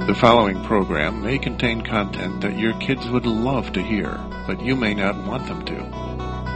The following program may contain content that your kids would love to hear, but you may not want them to.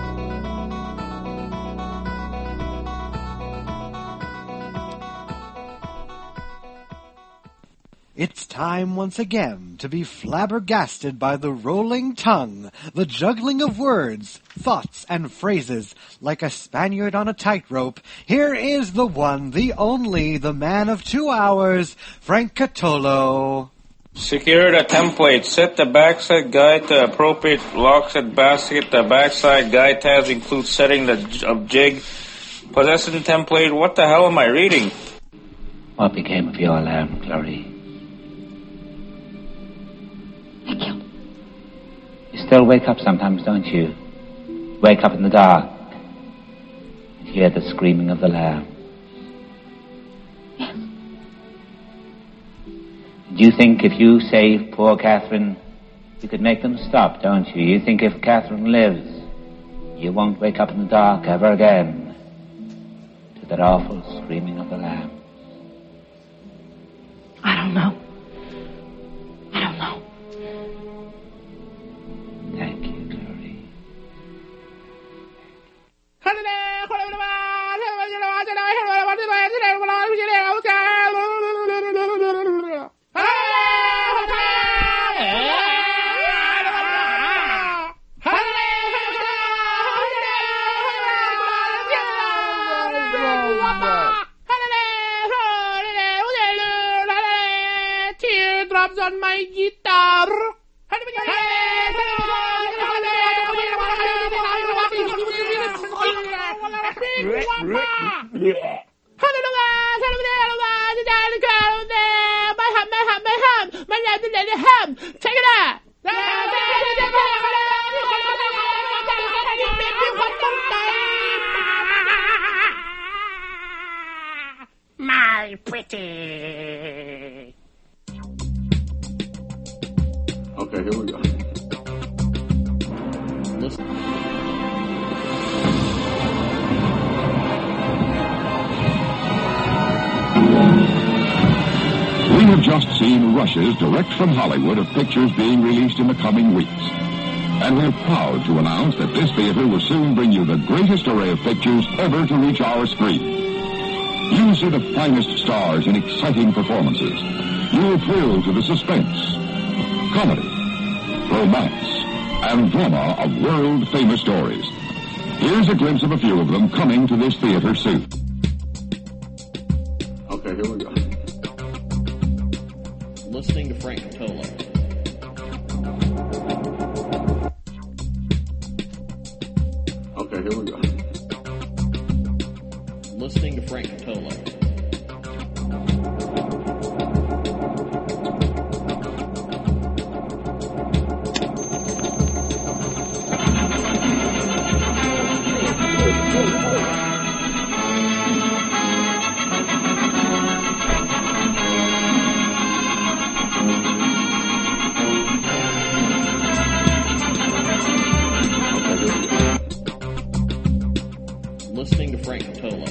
It's time once again to be flabbergasted by the rolling tongue, the juggling of words, thoughts, and phrases like a Spaniard on a tightrope. Here is the one, the only, the man of 2 hours, Frank Catolo. Secure the template. Set the backside guide to appropriate lockset basket. The backside guide tabs include setting of jig. Possessing template. What the hell am I reading? What became of your alarm, Clary? You still wake up sometimes, don't you? Wake up in the dark and hear the screaming of the lamb. Yes. Do you think if you save poor Catherine, you could make them stop, don't you? You think if Catherine lives, you won't wake up in the dark ever again to that awful screaming of the lamb? I don't know. I don't know. Thank you, Clary. Teardrops on my guitar. Check it out. My pretty. Okay, here we go. We have just seen rushes direct from Hollywood of pictures being released in the coming weeks. And we're proud to announce that this theater will soon bring you the greatest array of pictures ever to reach our screen. You'll see the finest stars in exciting performances. You'll thrill to the suspense, comedy, romance, and drama of world-famous stories. Here's a glimpse of a few of them coming to this theater soon. Okay, here we go. Listening to Frank Catolo. Okay, here we go. Listening to Frank Catolo. Listening to Frank Catolo.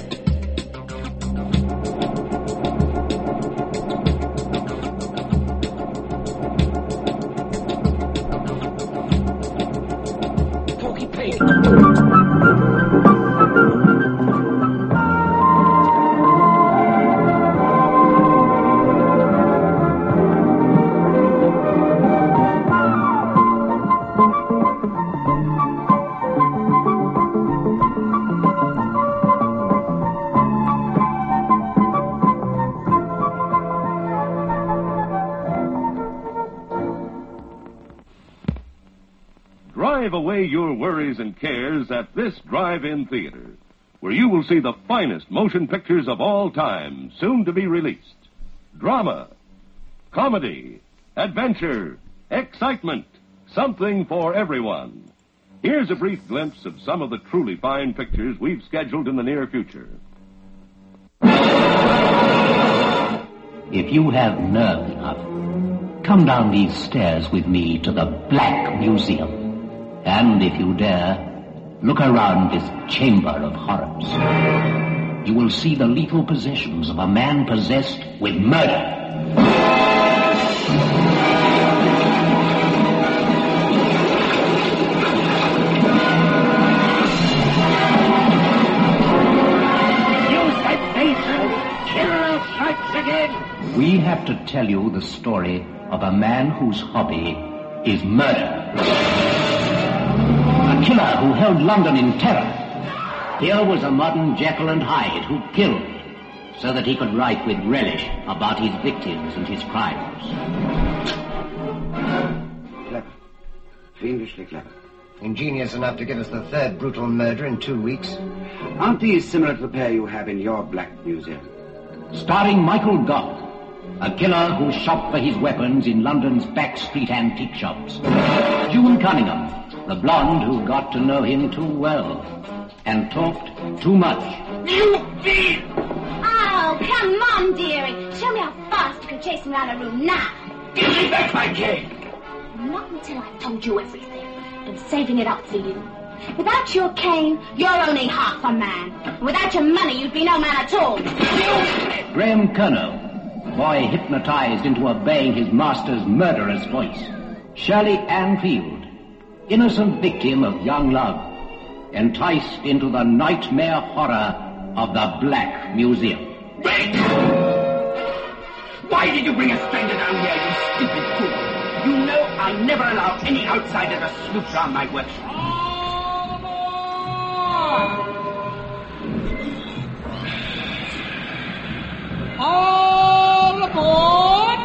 Drive away your worries and cares at this drive-in theater, where you will see the finest motion pictures of all time, soon to be released. Drama, comedy, adventure, excitement, something for everyone. Here's a brief glimpse of some of the truly fine pictures we've scheduled in the near future. If you have nerve enough, come down these stairs with me to the Black Museum. And if you dare, look around this chamber of horrors. You will see the lethal possessions of a man possessed with murder. again. We have to tell you the story of a man whose hobby is murder. A killer who held London in terror. Here was a modern Jekyll and Hyde who killed so that he could write with relish about his victims and his crimes. Clever. Fiendishly clever. Ingenious enough to give us the third brutal murder in 2 weeks. Aren't these similar to the pair you have in your Black Museum? Starring Michael Gough, a killer who shopped for his weapons in London's backstreet antique shops. June Cunningham, the blonde who got to know him too well and talked too much. You thief! Oh, come on, dearie. Show me how fast you can chase him around a room now. Give me back my cane! Not until I've told you everything. I'm saving it up for you. Without your cane, you're only half a man. Without your money, you'd be no man at all. Graham Kerno, boy hypnotized into obeying his master's murderous voice. Shirley Ann Field, innocent victim of young love, enticed into the nightmare horror of the Black Museum. Wait! Why did you bring a stranger down here, you stupid fool? You know I'll never allow any outsider to snoop around my workshop. All aboard!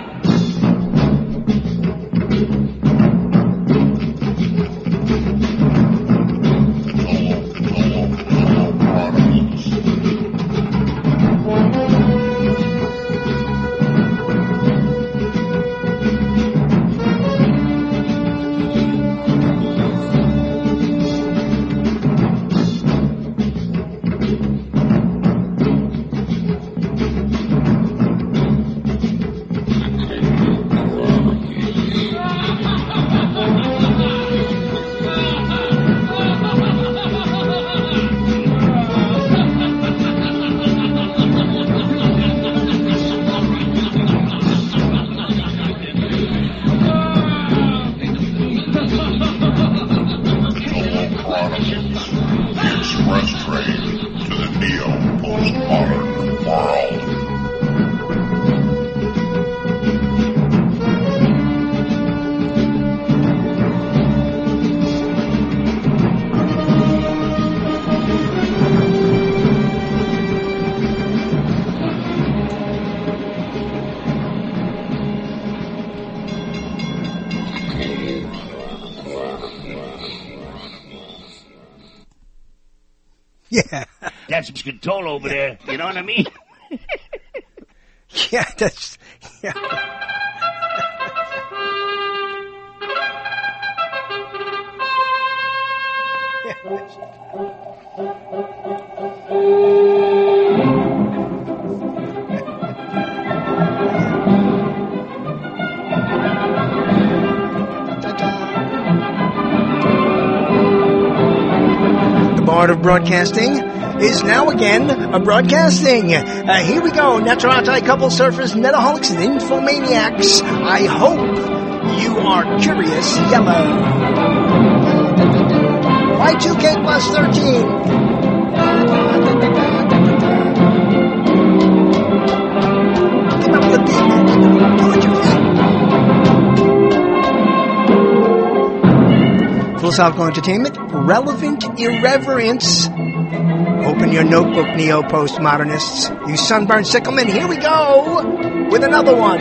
Yeah. That's control over there. You know what I mean? Yeah, that's... Yeah. Art of Broadcasting is now again broadcasting. Here we go. Naturati, couple surfers, metaholics, and infomaniacs. I hope you are curious yellow. Y2K plus 13. Give up the beat. Do what you think. Philosophical entertainment, relevant irreverence. Open your notebook, neo-postmodernists. You sunburned sicklemen, here we go with another one.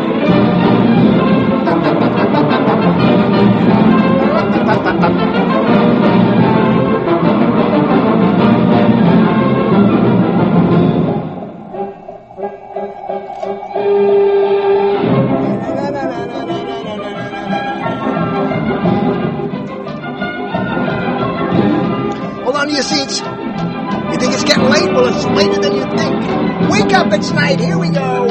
Hold on to your seats. You think it's getting late? Well, it's later than you think. Wake up, it's night. Here we go.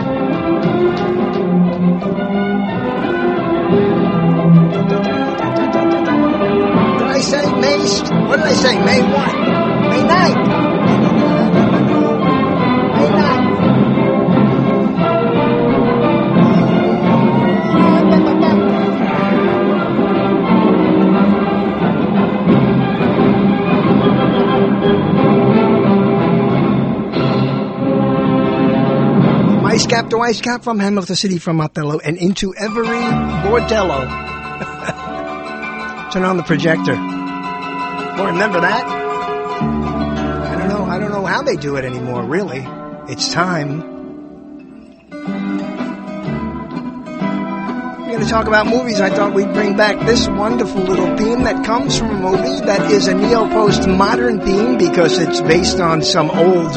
Did I say May? What did I say? May what? May 9th. May 9th. Ice Cap to Ice Cap, from Hamilton City, from Othello, and into every bordello. Turn on the projector. Oh, remember that? I don't know how they do it anymore, really. It's time. We're going to talk about movies. I thought we'd bring back this wonderful little theme that comes from a movie that is a neo-postmodern theme because it's based on some old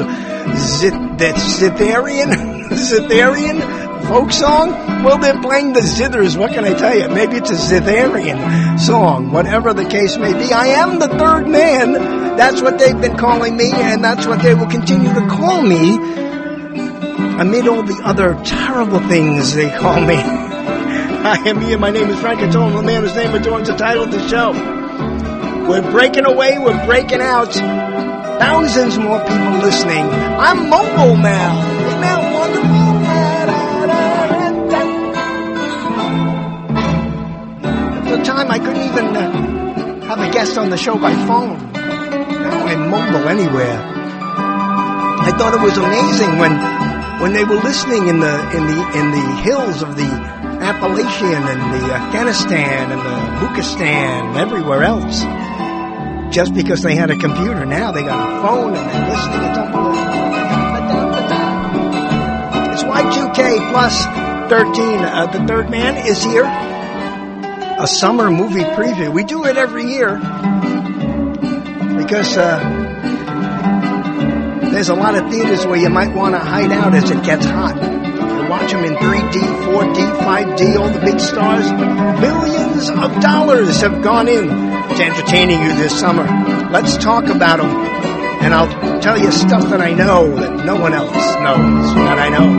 Zitharian folk song. Well, they're playing the zithers. What can I tell you? Maybe it's a Zitharian song. Whatever the case may be, I am the third man. That's what they've been calling me, and that's what they will continue to call me amid all the other terrible things they call me. I am here. My name is Frank Cotola, the man whose name adorns the title of the show. We're breaking away. We're breaking out. Thousands more people listening. I'm mobile now. Isn't that wonderful? At the time, I couldn't even have a guest on the show by phone. Now I'm mobile anywhere. I thought it was amazing when they were listening in the hills of the Appalachian and the Afghanistan and the Bukistan and everywhere else. Just because they had a computer. Now they got a phone and they're listening. It's Y2K plus 13. The third man is here. A summer movie preview. We do it every year because there's a lot of theaters where you might want to hide out as it gets hot. Watch them in 3D, 4D, 5D, all the big stars. Billions of dollars have gone in to entertaining you this summer. Let's talk about them. And I'll tell you stuff that I know that no one else knows that I know.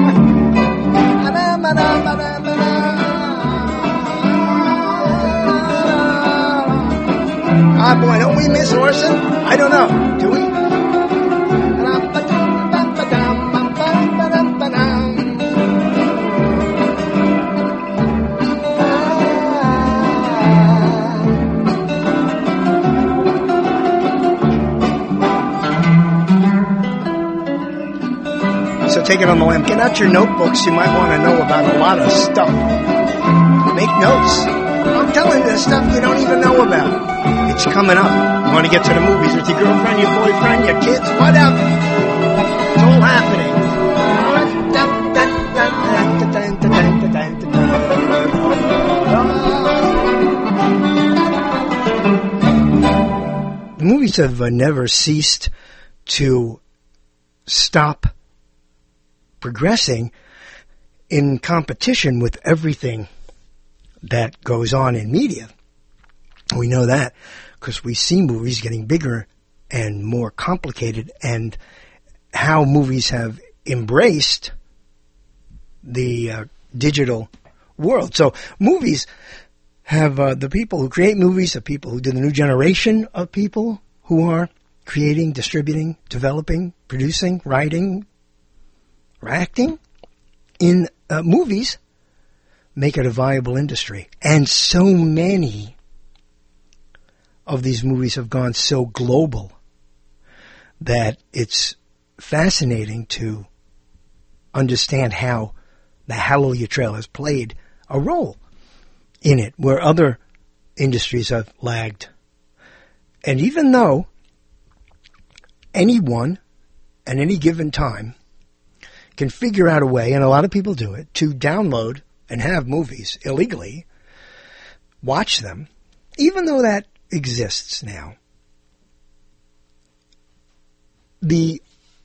Ah, boy, don't we miss Orson? I don't know. Do we? So take it on the lamb. Get out your notebooks. You might want to know about a lot of stuff. Make notes. I'm telling you the stuff you don't even know about. It's coming up. You want to get to the movies with your girlfriend, your boyfriend, your kids, whatever. It's all happening. The movies have never ceased to stop progressing in competition with everything that goes on in media. We know that because we see movies getting bigger and more complicated, and how movies have embraced the digital world. So movies have the people who create movies, the people who do the new generation of people who are creating, distributing, developing, producing, writing, or acting in movies, make it a viable industry. And so many of these movies have gone so global that it's fascinating to understand how the Hallelujah Trail has played a role in it, where other industries have lagged. And even though anyone at any given time can figure out a way, and a lot of people do it, to download and have movies illegally, watch them, even though that exists now, the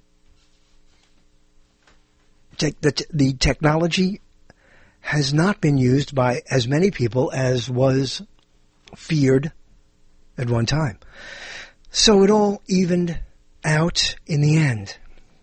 technology has not been used by as many people as was feared at one time. So it all evened out in the end.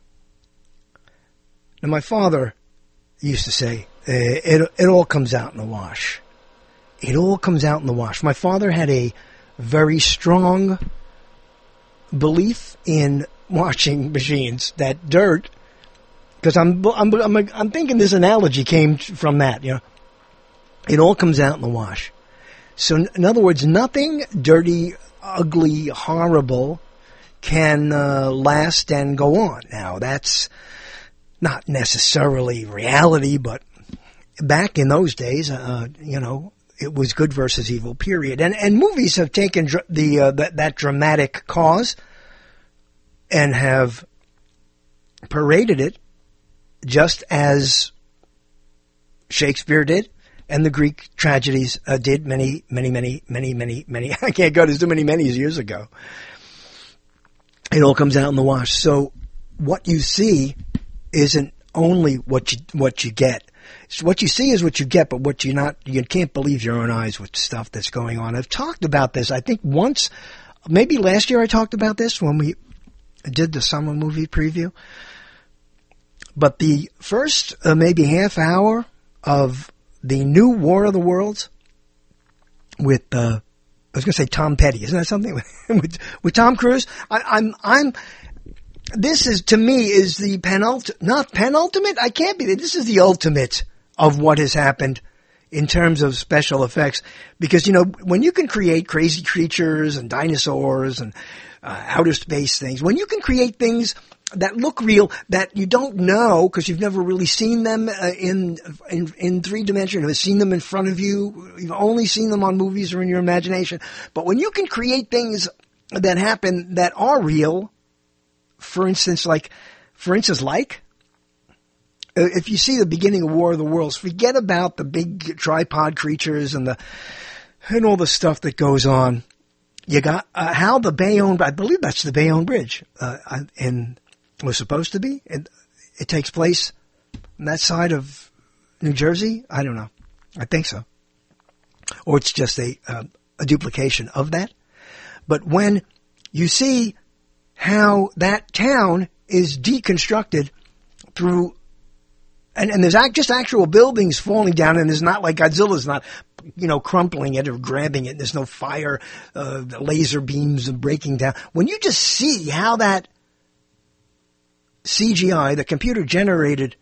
Now, my father used to say, it all comes out in the wash. It all comes out in the wash. My father had a very strong belief in washing machines, that dirt, because I'm thinking this analogy came from that, you know. It all comes out in the wash. So in other words, nothing dirty, ugly, horrible can last and go on. Now, that's not necessarily reality, but back in those days, it was good versus evil, period. And movies have taken that dramatic cause and have paraded it just as Shakespeare did and the Greek tragedies did many, I can't go, there's too many years ago. It all comes out in the wash. So what you see isn't only what you get. So what you see is what you get, but what you can't believe your own eyes with stuff that's going on. I've talked about this, I think once, maybe last year I talked about this when we did the summer movie preview. But the first maybe half hour of the new War of the Worlds with I was going to say Tom Petty, isn't that something with Tom Cruise? This is, to me, is the not penultimate. I can't be. This is the ultimate of what has happened in terms of special effects, because when you can create crazy creatures and dinosaurs and outer space things, when you can create things that look real, that you don't know because you've never really seen them in 3 dimension, you've seen them in front of you, you've only seen them on movies or in your imagination. But when you can create things that happen that are real, for instance, if you see the beginning of War of the Worlds, forget about the big tripod creatures and all the stuff that goes on. You got how the Bayonne, I believe that's the Bayonne Bridge, was supposed to be. It takes place on that side of New Jersey. I don't know. I think so. Or it's just a duplication of that. But when you see how that town is deconstructed through, and there's just actual buildings falling down, and it's not like Godzilla's not, crumpling it or grabbing it. There's no fire, laser beams breaking down. When you just see how that CGI, the computer generated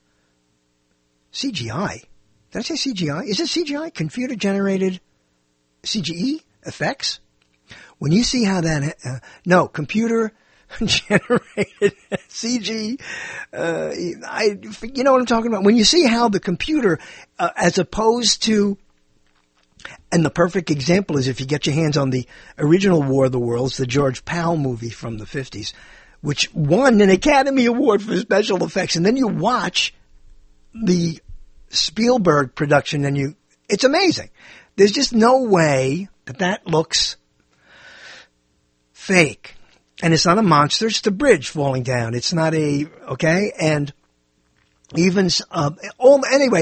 CGI. Did I say CGI? Is it CGI? Computer generated CGE effects? When you see how that, computer generated CG, you know what I'm talking about? When you see how the computer, as opposed to, and the perfect example is if you get your hands on the original War of the Worlds, the George Pal movie from the 50s, which won an Academy Award for special effects, and then you watch the Spielberg production and it's amazing. There's just no way that looks fake. And it's not a monster, it's the bridge falling down. It's not and even, anyway,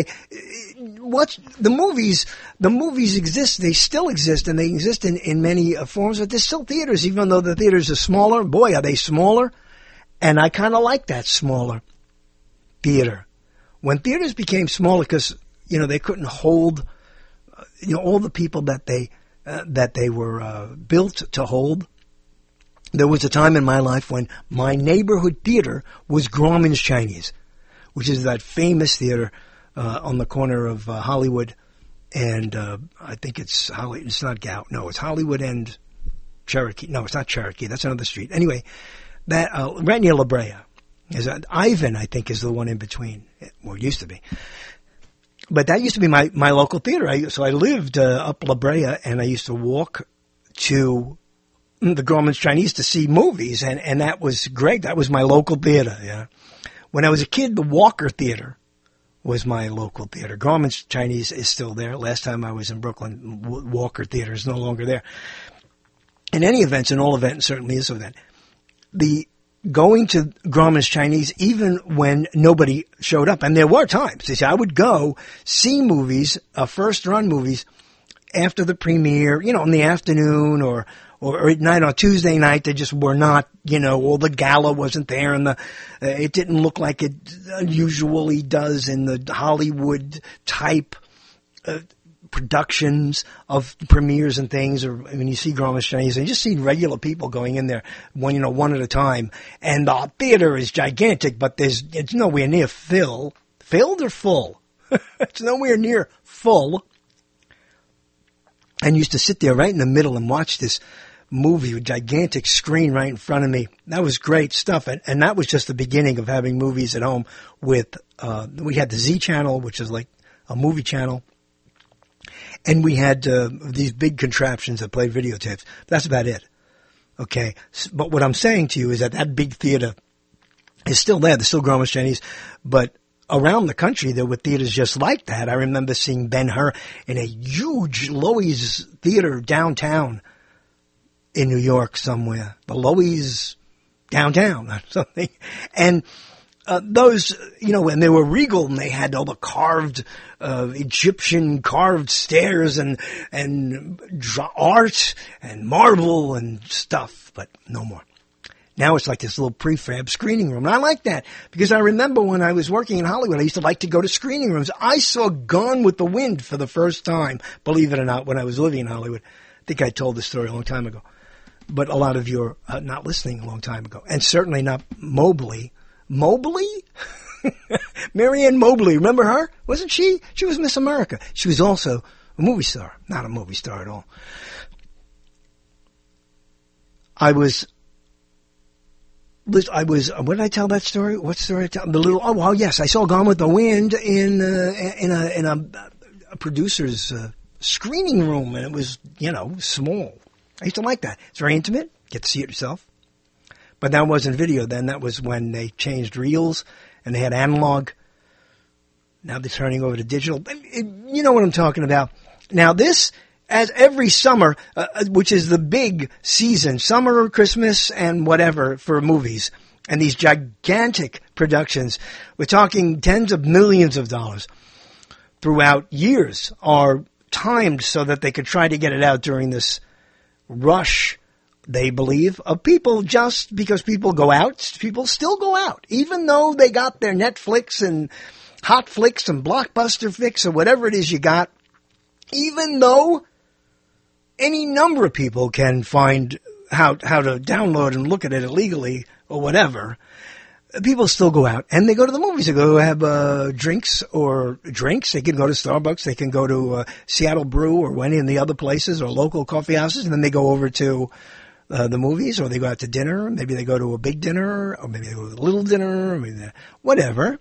the movies exist, they still exist, and they exist in many forms, but there's still theaters, even though the theaters are smaller. Boy, are they smaller. And I kind of like that smaller theater. When theaters became smaller because, they couldn't hold, all the people that they were built to hold. There was a time in my life when my neighborhood theater was Grauman's Chinese, which is that famous theater on the corner of Hollywood and I think it's not Gout. No, it's Hollywood and Cherokee. No, it's not Cherokee. That's another street. Anyway, that right near La Brea. Ivan, I think, is the one in between. Well, it used to be. But that used to be my local theater. So I lived up La Brea, and I used to walk to the Grauman's Chinese to see movies, and that was great. That was my local theater, yeah. When I was a kid, the Walker Theater was my local theater. Grauman's Chinese is still there. Last time I was in Brooklyn, Walker Theater is no longer there. In any events, in all events, certainly is event, the going to Grauman's Chinese, even when nobody showed up, and there were times, I would go see movies, first-run movies, after the premiere, in the afternoon or at night on Tuesday night. They just were not, all the gala wasn't there, and it didn't look like it usually does in the Hollywood type productions of premieres and things. Or when you see Grauman's Chinese, you just see regular people going in there one at a time, and the theater is gigantic, but it's nowhere near filled or full. It's nowhere near full. And used to sit there right in the middle and watch this movie, a gigantic screen right in front of me. That was great stuff. And that was just the beginning of having movies at home with, we had the Z channel, which is like a movie channel. And we had these big contraptions that played videotapes. That's about it. Okay. But what I'm saying to you is that big theater is still there. There's still Gromas Jenny's, but around the country there were theaters just like that. I remember seeing Ben-Hur in a huge Loews theater downtown in New York somewhere. The Loews downtown or something. And those, when they were regal and they had all the carved, Egyptian carved stairs and art and marble and stuff, but no more. Now it's like this little prefab screening room. And I like that because I remember when I was working in Hollywood, I used to like to go to screening rooms. I saw Gone with the Wind for the first time, believe it or not, when I was living in Hollywood. I think I told this story a long time ago. But a lot of you are not listening a long time ago. And certainly not Mobley. Mobley? Marianne Mobley. Remember her? Wasn't she? She was Miss America. She was also a movie star. Not a movie star at all. What did I tell that story? What story I tell? Yes, I saw Gone with the Wind in a producer's screening room, and it was, small. I used to like that. It's very intimate. Get to see it yourself. But that wasn't video then. That was when they changed reels and they had analog. Now they're turning over to digital. You know what I'm talking about. Now this, as every summer, which is the big season, summer, Christmas, and whatever for movies, and these gigantic productions, we're talking tens of millions of dollars throughout years, are timed so that they could try to get it out during this rush, they believe, of people. Just because people go out, people still go out. Even though they got their Netflix and Hot Flicks and Blockbuster Fix or whatever it is you got, even though any number of people can find how to download and look at it illegally or whatever, people still go out and they go to the movies. They go have drinks. They can go to Starbucks. They can go to Seattle Brew or any of the other places or local coffee houses, and then they go over to the movies, or they go out to dinner. Maybe they go to a big dinner, or maybe they go to a little dinner, or maybe whatever.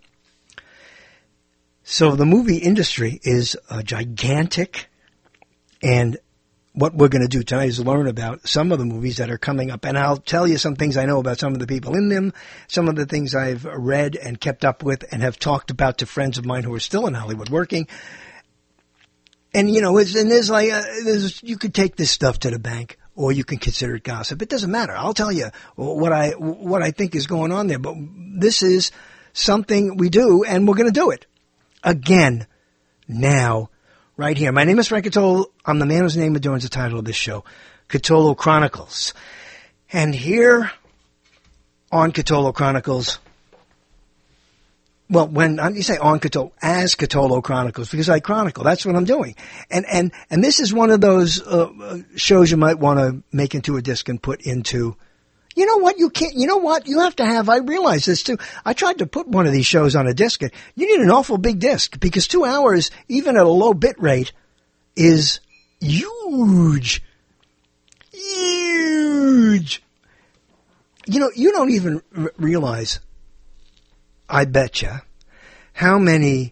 So the movie industry is gigantic, and what we're going to do tonight is learn about some of the movies that are coming up. And I'll tell you some things I know about some of the people in them, some of the things I've read and kept up with and have talked about to friends of mine who are still in Hollywood working. And, you could take this stuff to the bank or you can consider it gossip. It doesn't matter. I'll tell you what I think is going on there. But this is something we do, and we're going to do it again now. Right here. My name is Frank Catolo. I'm the man whose name adorns the title of this show, Catolo Chronicles. And here on Catolo Chronicles, well, when you say on Catolo, as Catolo Chronicles, because I chronicle, that's what I'm doing. And this is one of those shows you might want to make into a disc and put into. You know what? You have to have, I realize this too. I tried to put one of these shows on a disc, and you need an awful big disc because 2 hours, even at a low bit rate, is huge. Huge. You don't even realize, I betcha, how many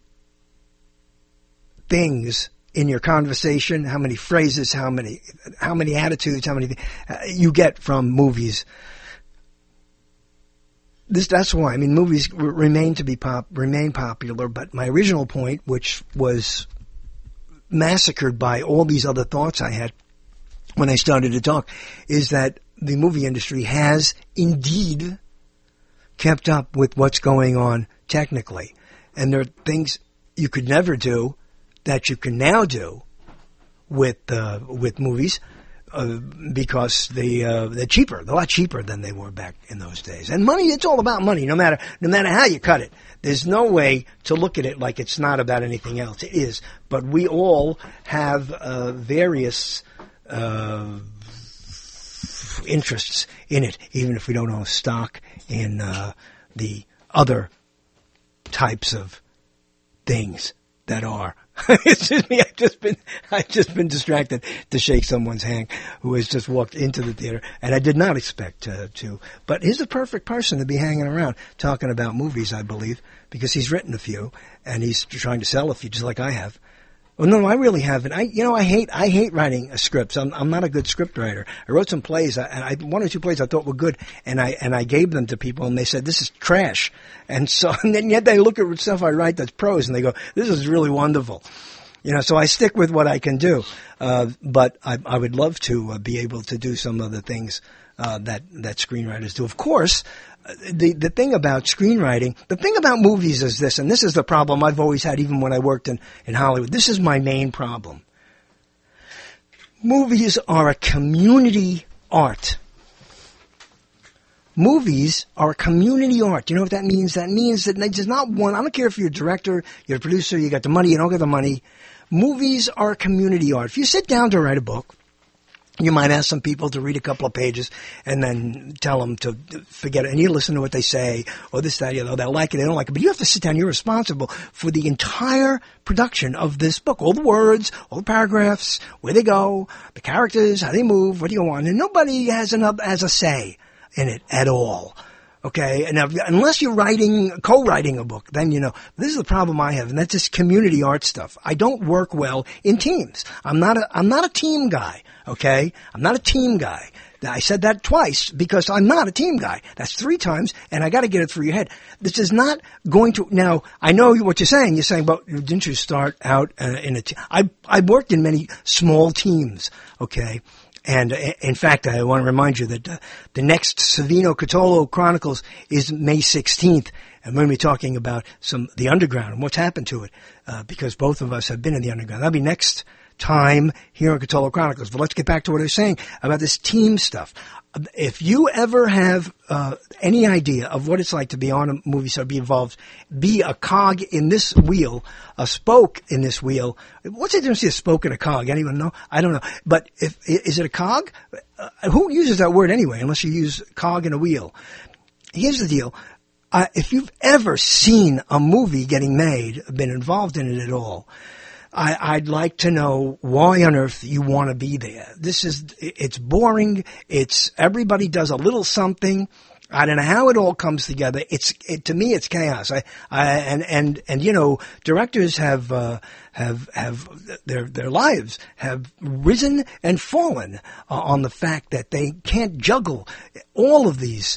things in your conversation, how many phrases, how many attitudes, how many you get from movies. That's why. I mean, movies remain popular. But my original point, which was massacred by all these other thoughts I had when I started to talk, is that the movie industry has indeed kept up with what's going on technically, and there are things you could never do that you can now do with movies because they're cheaper. They're a lot cheaper than they were back in those days. And money, it's all about money, no matter how you cut it. There's no way to look at it like it's not about anything else. It is. But we all have various interests in it, even if we don't own stock in the other types of things that are Excuse me, I've just been distracted to shake someone's hand who has just walked into the theater, and I did not expect to. But he's the perfect person to be hanging around talking about movies, I believe, because he's written a few, and he's trying to sell a few, just like I have. Well, no, I really haven't. I hate writing scripts. I'm not a good script writer. I wrote some plays, and one or two plays I thought were good, and I gave them to people, and they said, this is trash. And then yet they look at stuff I write that's prose, and they go, this is really wonderful. So I stick with what I can do. But I would love to be able to do some of the things that screenwriters do. Of course, the thing about screenwriting, the thing about movies is this, and this is the problem I've always had even when I worked in Hollywood. This is my main problem. Movies are a community art. Movies are a community art. You know what that means? That means that there's not one, I don't care if you're a director, you're a producer, you got the money, you don't get the money. Movies are a community art. If you sit down to write a book, you might ask some people to read a couple of pages and then tell them to forget it. And you listen to what they say, or this, that, they'll like it, they don't like it. But you have to sit down. You're responsible for the entire production of this book. All the words, all the paragraphs, where they go, the characters, how they move, what do you want. And nobody has a say in it at all. Okay, and unless you're co-writing a book, then this is the problem I have, and that's just community art stuff. I don't work well in teams. I'm not a team guy. Okay, I'm not a team guy. I said that twice because I'm not a team guy. That's 3 times, and I got to get it through your head. This is not going to. Now I know what you're saying. You're saying, but didn't you start out in a team? I worked in many small teams. Okay. And in fact, I want to remind you that the next Savino Catolo Chronicles is May 16th, and we're going to be talking about the underground and what's happened to it, because both of us have been in the underground. That'll be next time here on Catolo Chronicles. But let's get back to what I was saying about this team stuff. If you ever have any idea of what it's like to be on a movie set, be involved, be a cog in this wheel, a spoke in this wheel. What's the difference between a spoke and a cog? Anyone know? I don't know. But is it a cog? Who uses that word anyway, unless you use cog in a wheel? Here's the deal. If you've ever seen a movie getting made, been involved in it at all, I'd like to know why on earth you want to be there. It's boring. Everybody does a little something. I don't know how it all comes together. To me, it's chaos. Directors have their lives have risen and fallen on the fact that they can't juggle all of these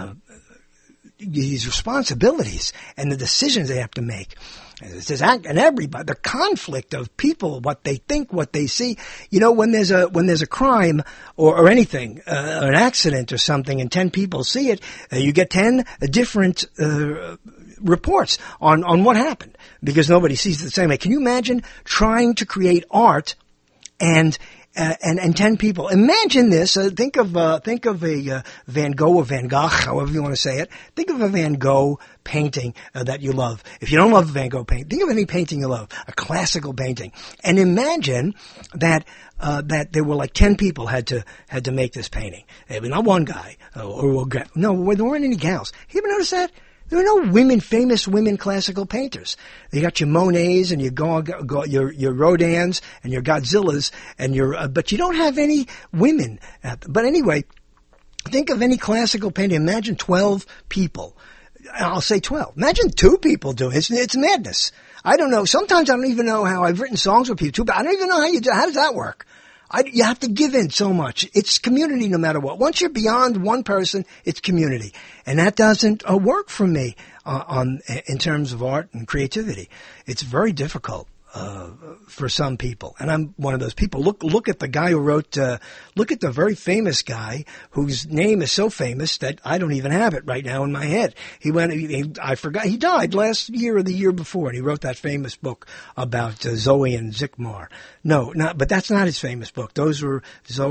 responsibilities and the decisions they have to make. And everybody, the conflict of people, what they think, what they see. When there's a crime or anything, an accident or something, and 10 people see it, you get 10 different reports on what happened because nobody sees it the same way. Can you imagine trying to create art and 10 people? Imagine this. Think of a Van Gogh or Van Gogh, however you want to say it. Think of a Van Gogh painting that you love. If you don't love a Van Gogh painting, think of any painting you love, a classical painting, and imagine that there were like 10 people had to make this painting. Not one guy no, there weren't any gals. You ever notice that? There are no famous women classical painters. You got your Monets and your Rodins and your Godzillas and but you don't have any women. But anyway, think of any classical painting. Imagine 12 people. I'll say 12. Imagine 2 people doing it. It's madness. I don't know. Sometimes I don't even know how I've written songs with people too, but I don't even know how does that work? You have to give in so much. It's community no matter what. Once you're beyond one person, it's community. And that doesn't work for me in terms of art and creativity. It's very difficult for some people. And I'm one of those people. Look at the guy who wrote, look at the very famous guy whose name is so famous that I don't even have it right now in my head. I forgot, he died last year or the year before, and he wrote that famous book about Zoe and Zikmar. But that's not his famous book. Those were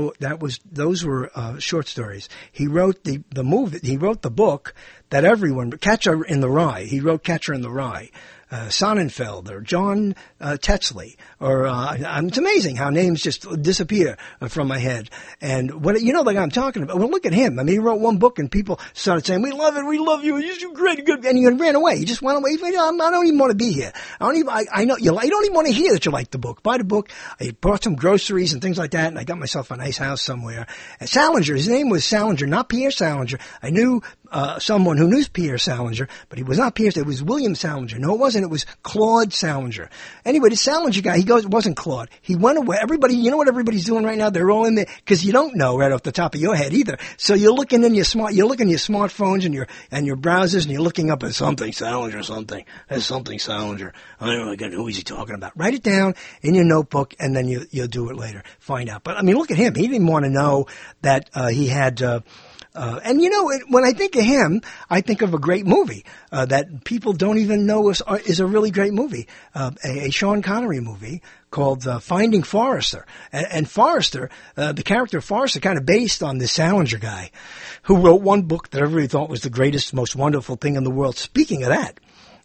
short stories. He wrote the book that everyone, Catcher in the Rye. He wrote Catcher in the Rye. Sonnenfeld or John Tetzley, or it's amazing how names just disappear from my head. And what the guy I'm talking about? Well, look at him. I mean, he wrote one book, and people started saying, "We love it, we love you, you're so great, good," and he ran away. He just went away. I don't even want to be here. I know you. I don't even want to hear that you like the book. Buy the book. I bought some groceries and things like that, and I got myself a nice house somewhere. And Salinger, his name was Salinger, not Pierre Salinger. I knew someone who knew Pierre Salinger, but he was not Pierre. It was William Salinger. No, it wasn't. It was Claude Salinger. Anyway, the Salinger guy, it wasn't Claude. He went away. Everybody, you know what everybody's doing right now? They're all in there because you don't know right off the top of your head either. So you're looking in your smartphones and your browsers, and you're looking up at something Salinger, something. There's something Salinger. I don't know again, who is he talking about? Write it down in your notebook, and then you'll do it later. Find out. But I mean, look at him. He didn't want to know that he had. And when I think of him, I think of a great movie that people don't even know is a really great movie, a Sean Connery movie called Finding Forrester. And Forrester, the character of Forrester, kind of based on this Salinger guy, who wrote one book that everybody thought was the greatest, most wonderful thing in the world. Speaking of that.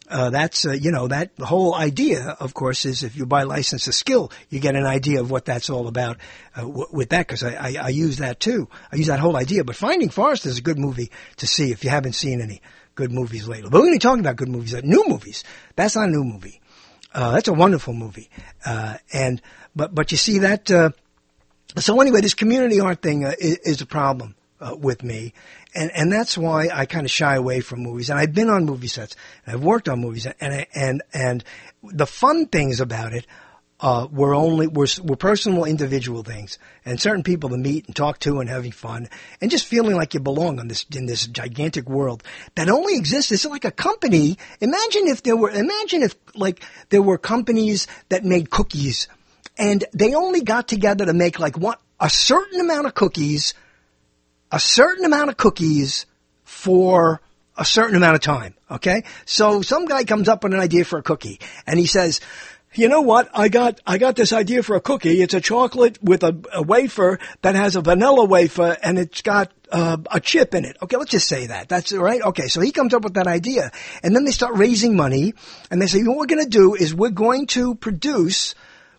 That whole idea, of course, is if you buy License to Skill, you get an idea of what that's all about with that, because I use that too. I use that whole idea. But Finding Forrester is a good movie to see if you haven't seen any good movies lately. But we're going to be talking about good movies, new movies. That's not a new movie. That's a wonderful movie. But you see that, so anyway, this community art thing is a problem with me. And that's why I kind of shy away from movies. And I've been on movie sets, and I've worked on movies, and the fun things about it were personal, individual things, and certain people to meet and talk to and having fun, and just feeling like you belong in this gigantic world that only exists. It's like a company. Imagine if there were companies that made cookies, and they only got together to make a certain amount of cookies for a certain amount of time, okay? So some guy comes up with an idea for a cookie, and he says, "You know what? I got this idea for a cookie. It's a chocolate with a wafer that has a vanilla wafer, and it's got a chip in it." Okay, let's just say that. That's right. Okay, so he comes up with that idea, and then they start raising money, and they say, "What we're going to do is we're going to produce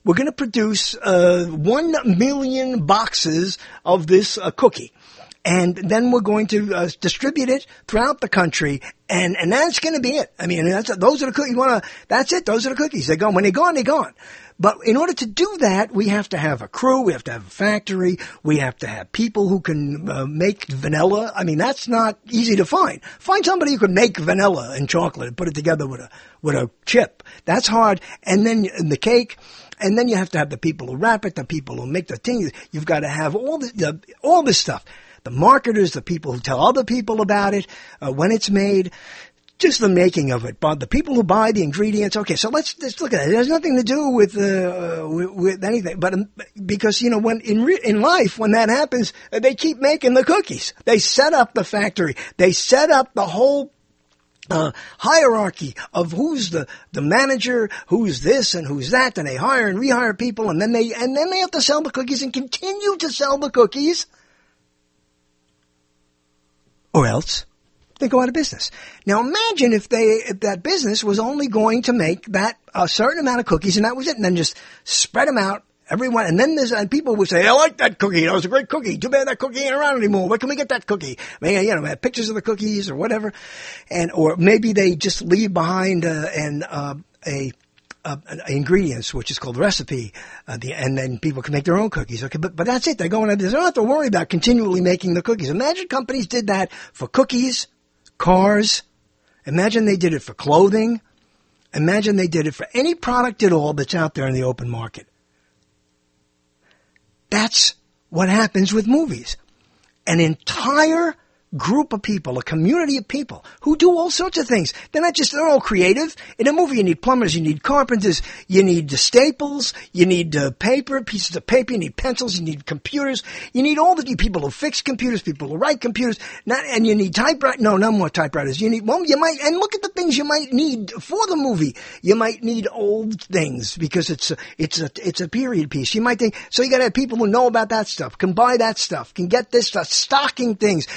1 million boxes of this cookie. And then we're going to distribute it throughout the country, and that's going to be it. I mean, those are the cookies. That's it. Those are the cookies. They're gone. When they're gone, they're gone. But in order to do that, we have to have a crew. We have to have a factory. We have to have people who can make vanilla. I mean, that's not easy to find. Find somebody who can make vanilla and chocolate and put it together with a chip. That's hard. And then the cake. And then you have to have the people who wrap it, the people who make the thing. You've got to have all this stuff. The marketers, the people who tell other people about it, when it's made, just the making of it. But the people who buy the ingredients, okay, so let's look at it. It has nothing to do with anything. But because, when in life, when that happens, they keep making the cookies. They set up the factory. They set up the whole hierarchy of who's the manager, who's this and who's that, and they hire and rehire people, and then they have to sell the cookies and continue to sell the cookies. Or else they go out of business. Now imagine if that business was only going to make that a certain amount of cookies, and that was it, and then just spread them out, everyone. And then people would say, "I like that cookie. That was a great cookie. Too bad that cookie ain't around anymore. Where can we get that cookie?" Maybe, have pictures of the cookies or whatever, or maybe they just leave behind ingredients, which is called recipe, and then people can make their own cookies. Okay, but that's it. They don't have to worry about continually making the cookies. Imagine companies did that for cookies, cars. Imagine they did it for clothing. Imagine they did it for any product at all that's out there in the open market. That's what happens with movies. An entire group of people, a community of people who do all sorts of things. They're all creative. In a movie, you need plumbers, you need carpenters, you need staples, you need paper, pieces of paper, you need pencils, you need computers, you need all the people who fix computers, people who write computers, and you need typewriters. No more typewriters. You might, and look at the things you might need for the movie. You might need old things because it's a period piece. You might think, so you gotta have people who know about that stuff, can buy that stuff, can get this stuff, stocking things. You gotta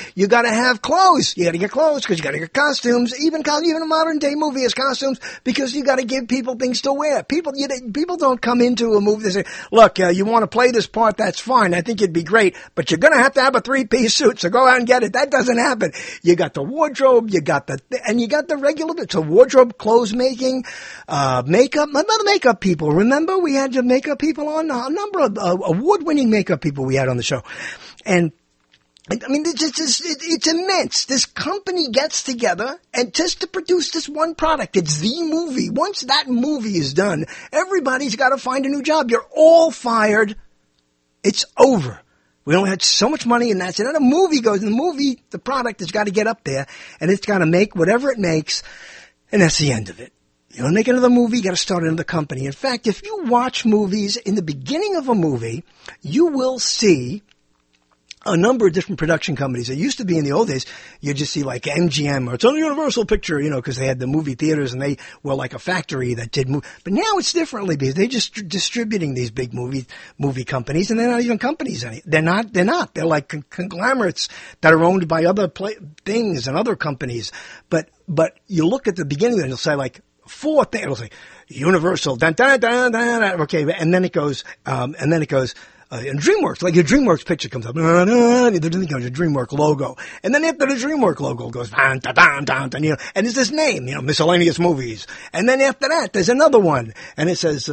to have clothes. You got to get clothes because you got to get costumes. Even a modern day movie has costumes because you got to give people things to wear. People don't come into a movie and say, look, you want to play this part, that's fine. I think it'd be great, but you're going to have a 3-piece suit, so go out and get it. That doesn't happen. You got the wardrobe, you got the regular bits. So wardrobe, clothes making, makeup. The makeup people. Remember, we had makeup people on, a number of award-winning makeup people we had on the show. And I mean, it's immense. This company gets together and just to produce this one product. It's the movie. Once that movie is done, everybody's got to find a new job. You're all fired. It's over. We only had so much money and that's it. And a movie goes, in the movie, the product has got to get up there and it's got to make whatever it makes. And that's the end of it. You want to make another movie, you got to start another company. In fact, if you watch movies, in the beginning of a movie, you will see a number of different production companies. It used to be in the old days, you just see like MGM or it's on Universal Picture, because they had the movie theaters and they were like a factory that did move. But now it's differently because they're just distributing these big movie companies and they're not even companies. They're not. They're like conglomerates that are owned by other things and other companies. But you look at the beginning and it'll say like, it'll say Universal, okay, and then it goes, and DreamWorks, like your DreamWorks picture comes up, the DreamWorks logo, and then after the DreamWorks logo goes, and it's this name, miscellaneous movies, and then after that there's another one, and it says,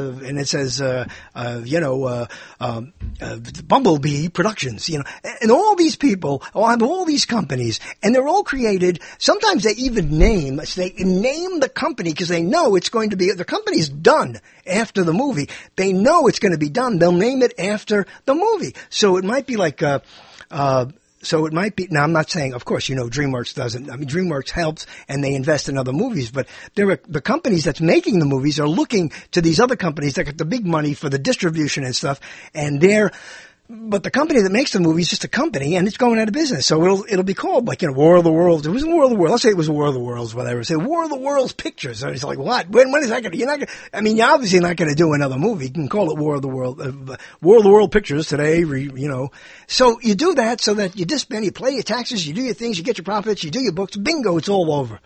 Bumblebee Productions, and all these people have all these companies, and they're all created. Sometimes they even name the company because they know it's going to be, the company's done after the movie. They know it's going to be done. They'll name it after the movie. So it might be like, now I'm not saying, of course, DreamWorks doesn't. I mean, DreamWorks helps and they invest in other movies, but the companies that's making the movies are looking to these other companies that get the big money for the distribution and stuff, but the company that makes the movie is just a company and it's going out of business. So it'll be called like, War of the Worlds. It was War of the Worlds. Let's say it was War of the Worlds, whatever. Say War of the Worlds Pictures. And it's like, what? When is that you're not you're obviously not going to do another movie. You can call it War of the World Pictures today, So you do that so that you disband, you pay your taxes, you do your things, you get your profits, you do your books. Bingo, it's all over.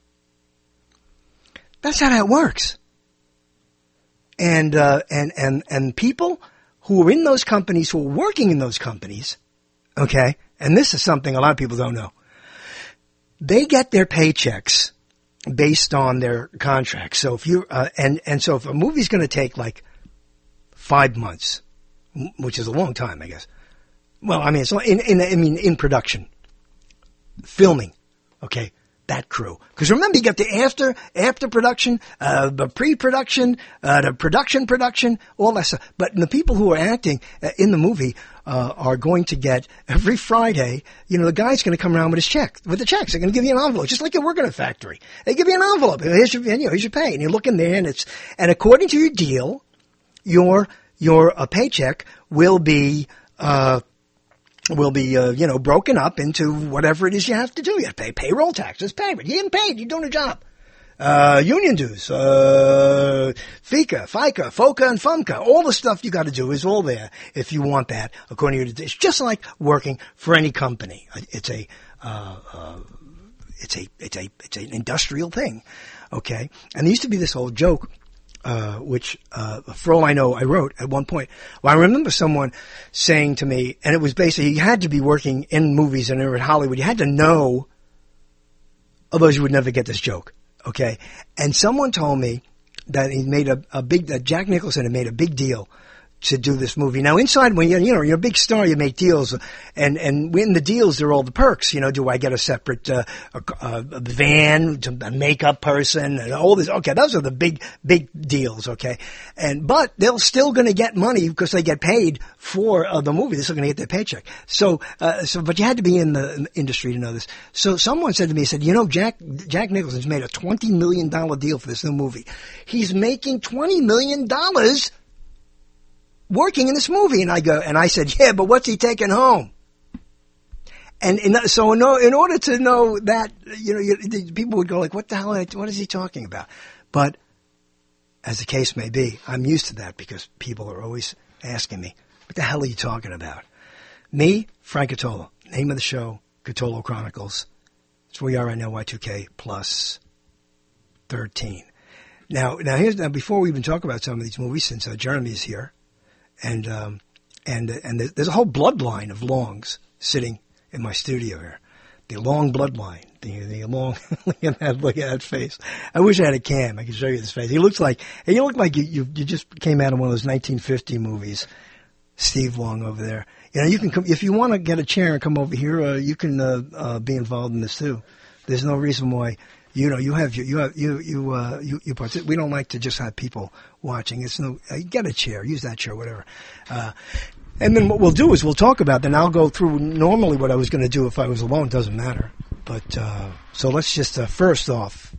That's how that works. And people who are in those companies, who are working in those companies, okay, and this is something a lot of people don't know. They get their paychecks based on their contracts. So if so if a movie's going to take like 5 months, which is a long time, I guess. Well, I mean, it's in production, filming, okay. That crew. Because remember, you got the after production, the pre-production, the production, all that stuff. But the people who are acting in the movie are going to get every Friday, the guy's going to come around with his check, with the checks. They're going to give you an envelope, just like you work in a factory. They give you an envelope. Here's your pay. And you look in there and according to your deal, your paycheck will be broken up into whatever it is you have to do. You have to pay payroll taxes, payment. You're getting paid. You're doing a job. Union dues, FICA, FOCA, and FUMCA. All the stuff you got to do is all there if you want that. According to it's just like working for any company. It's an industrial thing. Okay. And there used to be this old joke. Which, for all I know, I wrote at one point. Well, I remember someone saying to me, and it was basically, you had to be working in movies and in Hollywood. You had to know, otherwise you would never get this joke. Okay. And someone told me that he made that Jack Nicholson had made a big deal to do this movie. Now inside, when you're a big star, you make deals, and in the deals there are all the perks. Do I get a separate a van, a makeup person, and all this? Okay, those are the big deals. Okay, but they're still going to get money because they get paid for the movie. They're still going to get their paycheck. But you had to be in the industry to know this. So someone said to me, Jack Nicholson's made a $20 million deal for this new movie. He's making $20 million. Working in this movie, and I said, yeah, but what's he taking home? So in order to know that, people would go like, what the hell, what is he talking about? But as the case may be, I'm used to that because people are always asking me, what the hell are you talking about? Me, Frank Cotola, name of the show, Cthulhu Chronicles. That's where we are right now, Y2K plus 13. Now before we even talk about some of these movies, since Jeremy is here, and there's a whole bloodline of Longs sitting in my studio here. The Long bloodline. The Long, look at that face. I wish I had a cam. I could show you this face. You look like you just came out of one of those 1950 movies. Steve Long over there. You know, you can come, if you want to get a chair and come over here, you can be involved in this too. There's no reason why. You know, you participate. We don't like to just have people watching. It's no, get a chair, use that chair, whatever. And then what we'll do is we'll talk about. Then I'll go through normally what I was going to do if I was alone. Doesn't matter. But so let's just first off.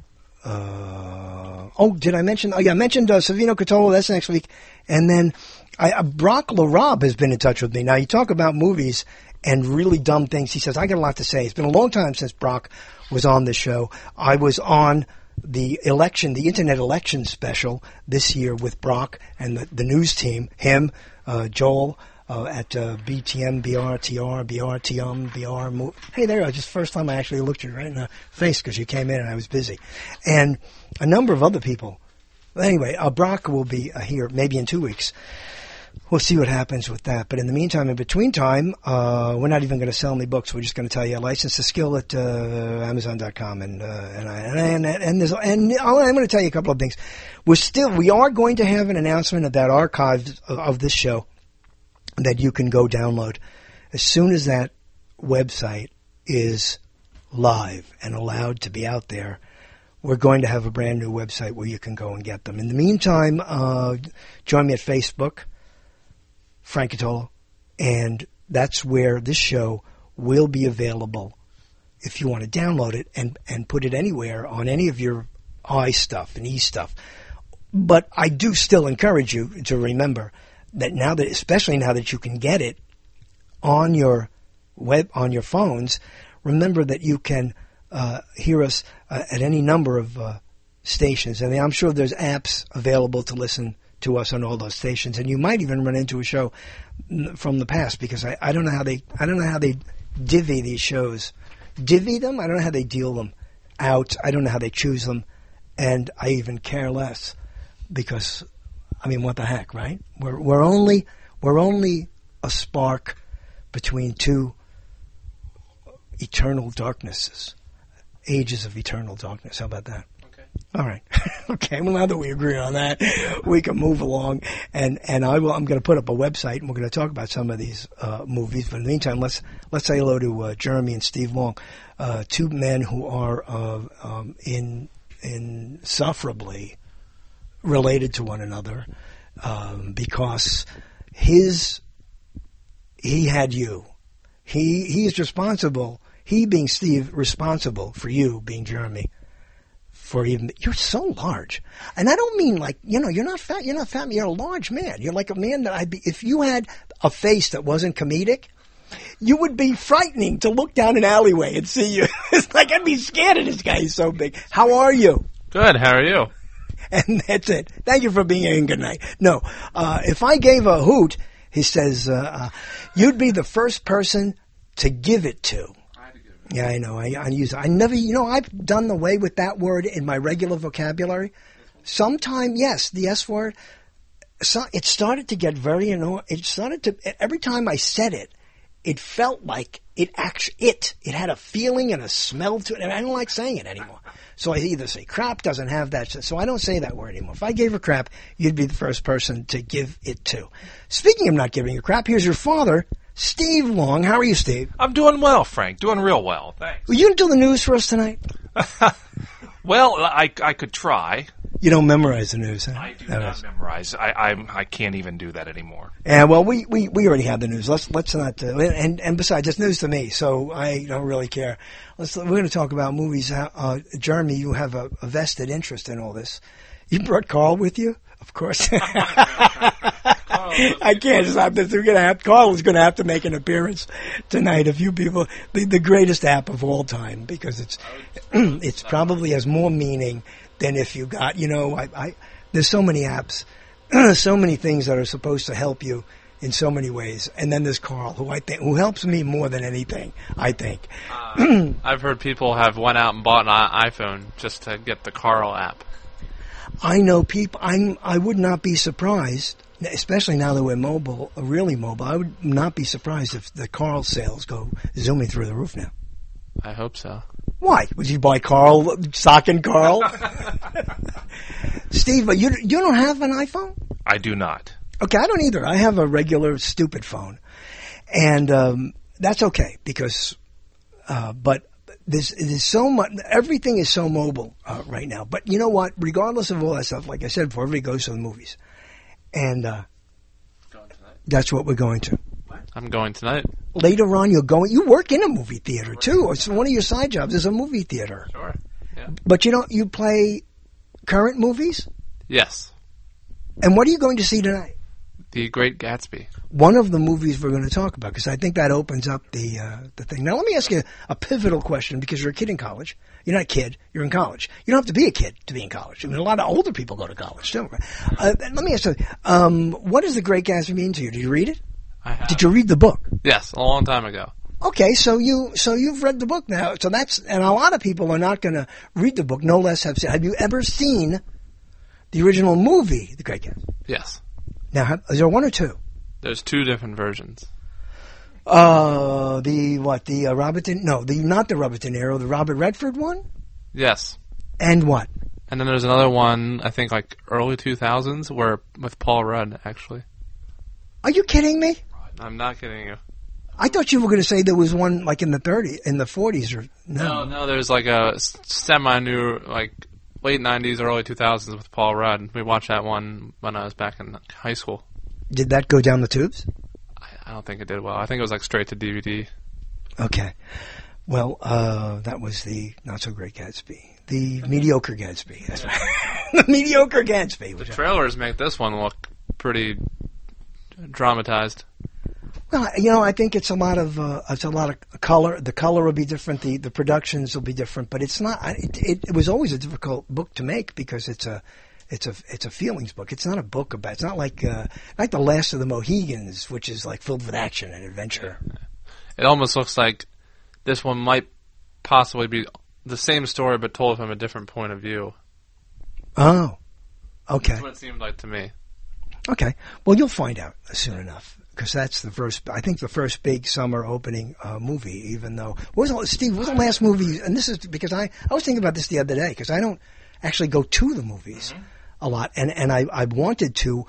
Did I mention? Oh yeah, I mentioned Savino Cthulhu. That's next week. And then Brock LaRob has been in touch with me. Now you talk about movies and really dumb things. He says I got a lot to say. It's been a long time since Brock was on the show. I was on the internet election special this year with Brock and the news team. Him, Joel. At BTM, BRTR, BRTM, BR. Hey, there you go. Just first time I actually looked you right in the face because you came in and I was busy. And a number of other people. Anyway, Brock will be here maybe in 2 weeks. We'll see what happens with that. But in the meantime, in between time, we're not even going to sell any books. We're just going to tell you license the skill at Amazon.com. And I'm going to tell you a couple of things. We are going to have an announcement about archives of this show that you can go download. As soon as that website is live and allowed to be out there, we're going to have a brand new website where you can go and get them. In the meantime, join me at Facebook, Frank Cthulhu, and that's where this show will be available if you want to download it and put it anywhere on any of your I stuff and E stuff. But I do still encourage you to remember that especially now that you can get it on your on your phones, remember that you can hear us at any number of stations. And I'm sure there's apps available to listen to us on all those stations. And you might even run into a show from the past because I don't know how they divvy these shows. Divvy them? I don't know how they deal them out. I don't know how they choose them. And I even care less because, I mean, what the heck, right? We're only a spark between two eternal darknesses, ages of eternal darkness. How about that? Okay. All right. Okay. Well, now that we agree on that, we can move along. And I'm going to put up a website, and we're going to talk about some of these movies. But in the meantime, let's say hello to Jeremy and Steve Long, two men who are insufferably related to one another, because he had you. He is responsible. He being Steve, responsible for you being Jeremy. You're so large, and I don't mean like you're not fat. You're not fat. You're a large man. You're like a man that if you had a face that wasn't comedic, you would be frightening to look down an alleyway and see you. It's like I'd be scared of this guy. He's so big. How are you? Good. How are you? And that's it. Thank you for being here and good night. No, if I gave a hoot, he says, you'd be the first person to give it to. Yeah, I know. I never, I've done away with that word in my regular vocabulary. Sometime, yes, the S word. So it started to get very annoying. Every time I said it, it felt like it had a feeling and a smell to it, and I don't like saying it anymore. So I either say crap doesn't have that, so I don't say that word anymore. If I gave her crap, you'd be the first person to give it to. Speaking of not giving you crap, here's your father, Steve Long. How are you, Steve? I'm doing well, Frank. Doing real well. Thanks. Will you do the news for us tonight? Well, I could try. You don't memorize the news, huh? I do not memorize. I can't even do that anymore. Yeah, well, we already have the news. Let's not. And besides, it's news to me, so I don't really care. We're going to talk about movies. Jeremy, you have a vested interest in all this. You brought Carl with you, of course. I can't stop this. Carl is going to have to make an appearance tonight. A few people, the greatest app of all time, because it's probably has more meaning than if you got, there's so many apps, so many things that are supposed to help you in so many ways. And then there's Carl, who helps me more than anything, I think. I've heard people have went out and bought an iPhone just to get the Carl app. I know people. I would not be surprised, especially now that we're mobile, really mobile. I would not be surprised if the Carl sales go zooming through the roof now. I hope so. Why? Would you buy Carl, sock and Carl? Steve, but you don't have an iPhone? I do not. Okay, I don't either. I have a regular stupid phone. And that's okay because but there's so much, everything is so mobile right now. But you know what? Regardless of all that stuff, like I said before, everybody goes to the movies. And that's what we're going to. I'm going tonight. Later on, you work in a movie theater too. It's one of your side jobs is a movie theater. Sure. Yeah. But you play current movies? Yes. And what are you going to see tonight? The Great Gatsby. One of the movies we're going to talk about, because I think that opens up the thing. Now, let me ask you a pivotal question, because you're a kid in college. You're not a kid. You're in college. You don't have to be a kid to be in college. I mean, a lot of older people go to college, too. Let me ask you, what does The Great Gatsby mean to you? Did you read it? I have. Did you read the book? Yes, a long time ago. Okay, so you've read the book now. So and a lot of people are not going to read the book, no less have seen. Have you ever seen the original movie, The Great Gatsby? Yes. Now, is there one or two? There's two different versions. Not the Robert De Niro, the Robert Redford one? Yes. And what? And then there's another one, I think like early 2000s, with Paul Rudd, actually. Are you kidding me? I'm not kidding you. I thought you were going to say there was one like in the 40s or no. No, there's like a semi-new, like late 90s, early 2000s with Paul Rudd. We watched that one when I was back in high school. Did that go down the tubes? I don't think it did well. I think it was like straight to DVD. Okay. Well, that was the not so great Gatsby. The mediocre Gatsby. That's right. The mediocre Gatsby. The trailers make this one look pretty dramatized. Well, I think it's a lot of color. The color will be different. The productions will be different. But it's not. It was always a difficult book to make because it's a feelings book. It's not a book about. It's not like The Last of the Mohegans, which is like filled with action and adventure. It almost looks like this one might possibly be the same story, but told from a different point of view. Oh, okay. That's what it seemed like to me. Okay. Well, you'll find out soon enough. Because that's the first big summer opening movie, even though... Steve, what was the last movie... And this is because I was thinking about this the other day, because I don't actually go to the movies a lot. And I've wanted to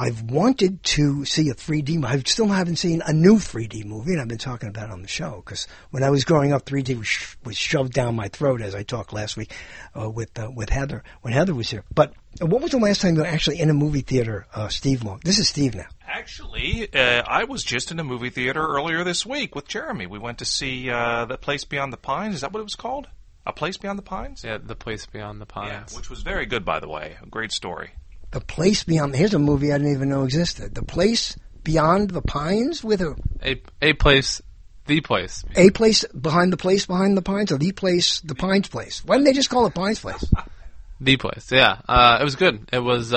see a 3D... I still haven't seen a new 3D movie, and I've been talking about it on the show. Because when I was growing up, 3D was shoved down my throat, as I talked last week with Heather, when Heather was here. But what was the last time you were actually in a movie theater, Steve Long? This is Steve now. Actually, I was just in a movie theater earlier this week with Jeremy. We went to see The Place Beyond the Pines. Is that what it was called? A Place Beyond the Pines? Yeah, The Place Beyond the Pines. Yeah, which was very good, by the way. A great story. The Place Beyond... Here's a movie I didn't even know existed. The Place Beyond the Pines with who? A Place... The Place. A Place behind the Place behind the Pines, or The Place, the Pines Place? Why didn't they just call it Pines Place? The Place, yeah. It was good. It was...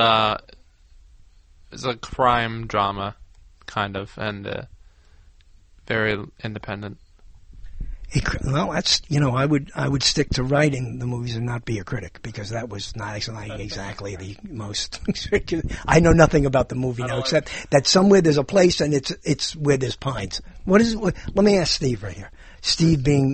It's a crime drama, kind of, and very independent. Well, that's I would stick to writing the movies and not be a critic, because that was not exactly the most. I know nothing about the movie now, except that somewhere there's a place and it's where there's pines. What is it? Let me ask Steve right here. Steve being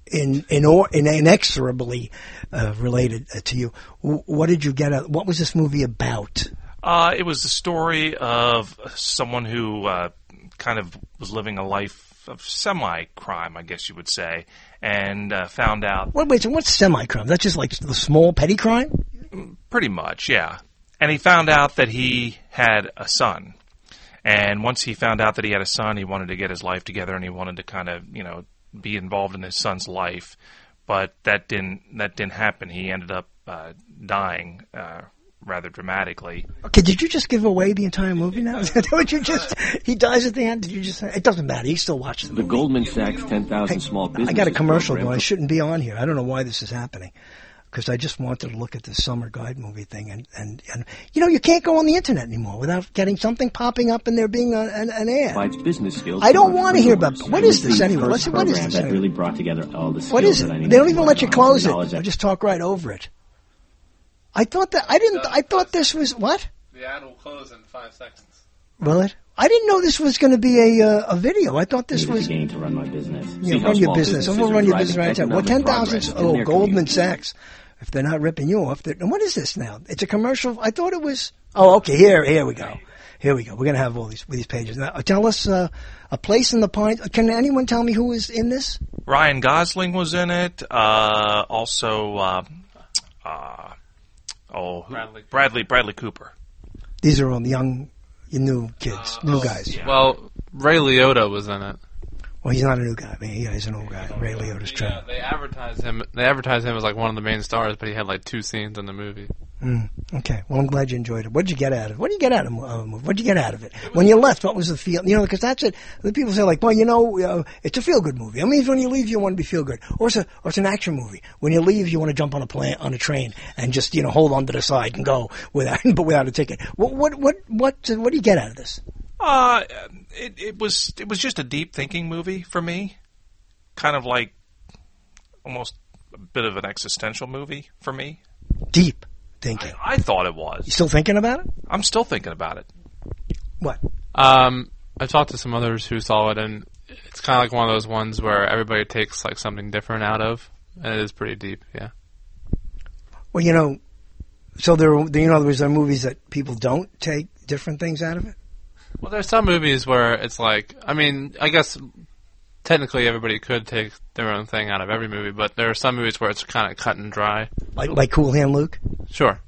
inexorably related to you. What did you get out? What was this movie about? It was the story of someone who kind of was living a life of semi-crime, I guess you would say, and found out... Wait, so what's semi-crime? That's just like the small petty crime? Pretty much, yeah. And he found out that he had a son. And once he found out that he had a son, he wanted to get his life together, and he wanted to kind of, be involved in his son's life. But that didn't happen. He ended up dying rather dramatically. Okay, did you just give away the entire movie now? Is that what you just... He dies at the end? Did you just say... It doesn't matter. He still watches the movie. The Goldman Sachs 10,000 Small Business... I got a commercial going. I shouldn't be on here. I don't know why this is happening. because I just wanted to look at the summer guide movie thing, and you can't go on the internet anymore without getting something popping up and there being an ad. Business skills. I don't want to hear about what is this anyway. Let's see, what is this? That really brought together all the skills What is it? that I needed They don't to even work let you on, close the it. knowledge They that- just talk right over it. I thought this was what? The ad will close in 5 seconds. Will it? I didn't know this was going to be a video. I thought this was. Beginning to run my business. Yeah, run your business. We'll run your business right now. What 10,000? Oh, Goldman Sachs. If they're not ripping you off, and what is this now? It's a commercial. I thought it was. Oh, okay. Here we go. Here we go. We're going to have all these pages now. Tell us a place in the pines. Can anyone tell me who is in this? Ryan Gosling was in it. Bradley Cooper. These are all young, new kids, new guys. Yeah. Well, Ray Liotta was in it. Well, he's not a new guy. I mean, he's an old guy. Ray Liotta's trying. Yeah, they advertised him. They advertised him as like one of the main stars, but he had like 2 scenes in the movie. Okay. Well, I'm glad you enjoyed it. What did you get out of it? What did you get out of a movie? What did you get out of it? When you left, what was the feel? Because that's it. The people say like, well, it's a feel-good movie. I mean, when you leave, you want to be feel-good. Or it's an action movie. When you leave, you want to jump on a train and just, hold on to the side and go without a ticket. What do you get out of this? It was just a deep thinking movie for me. Kind of like almost a bit of an existential movie for me. Deep thinking. I thought it was. You still thinking about it? I'm still thinking about it. What? I've talked to some others who saw it, and it's kind of like one of those ones where everybody takes like something different out of, and it is pretty deep. Yeah. Well, so there are movies that people don't take different things out of it. Well, there's some movies where it's like, I mean, I guess technically everybody could take their own thing out of every movie, but there are some movies where it's kind of cut and dry. Like Cool Hand Luke? Sure.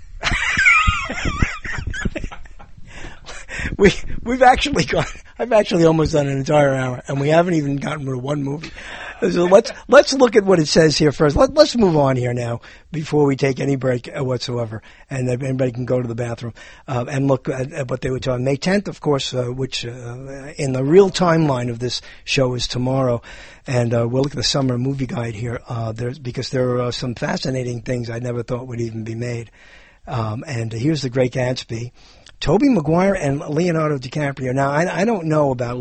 I've actually almost done an entire hour, and we haven't even gotten to one movie. So let's look at what it says here first. Let's move on here now before we take any break whatsoever, and everybody can go to the bathroom and look at what they were talking. May 10th, of course, which in the real timeline of this show is tomorrow, and we'll look at the summer movie guide here. Because there are some fascinating things I never thought would even be made. And here's The Great Gatsby. Tobey Maguire and Leonardo DiCaprio. Now, I don't know about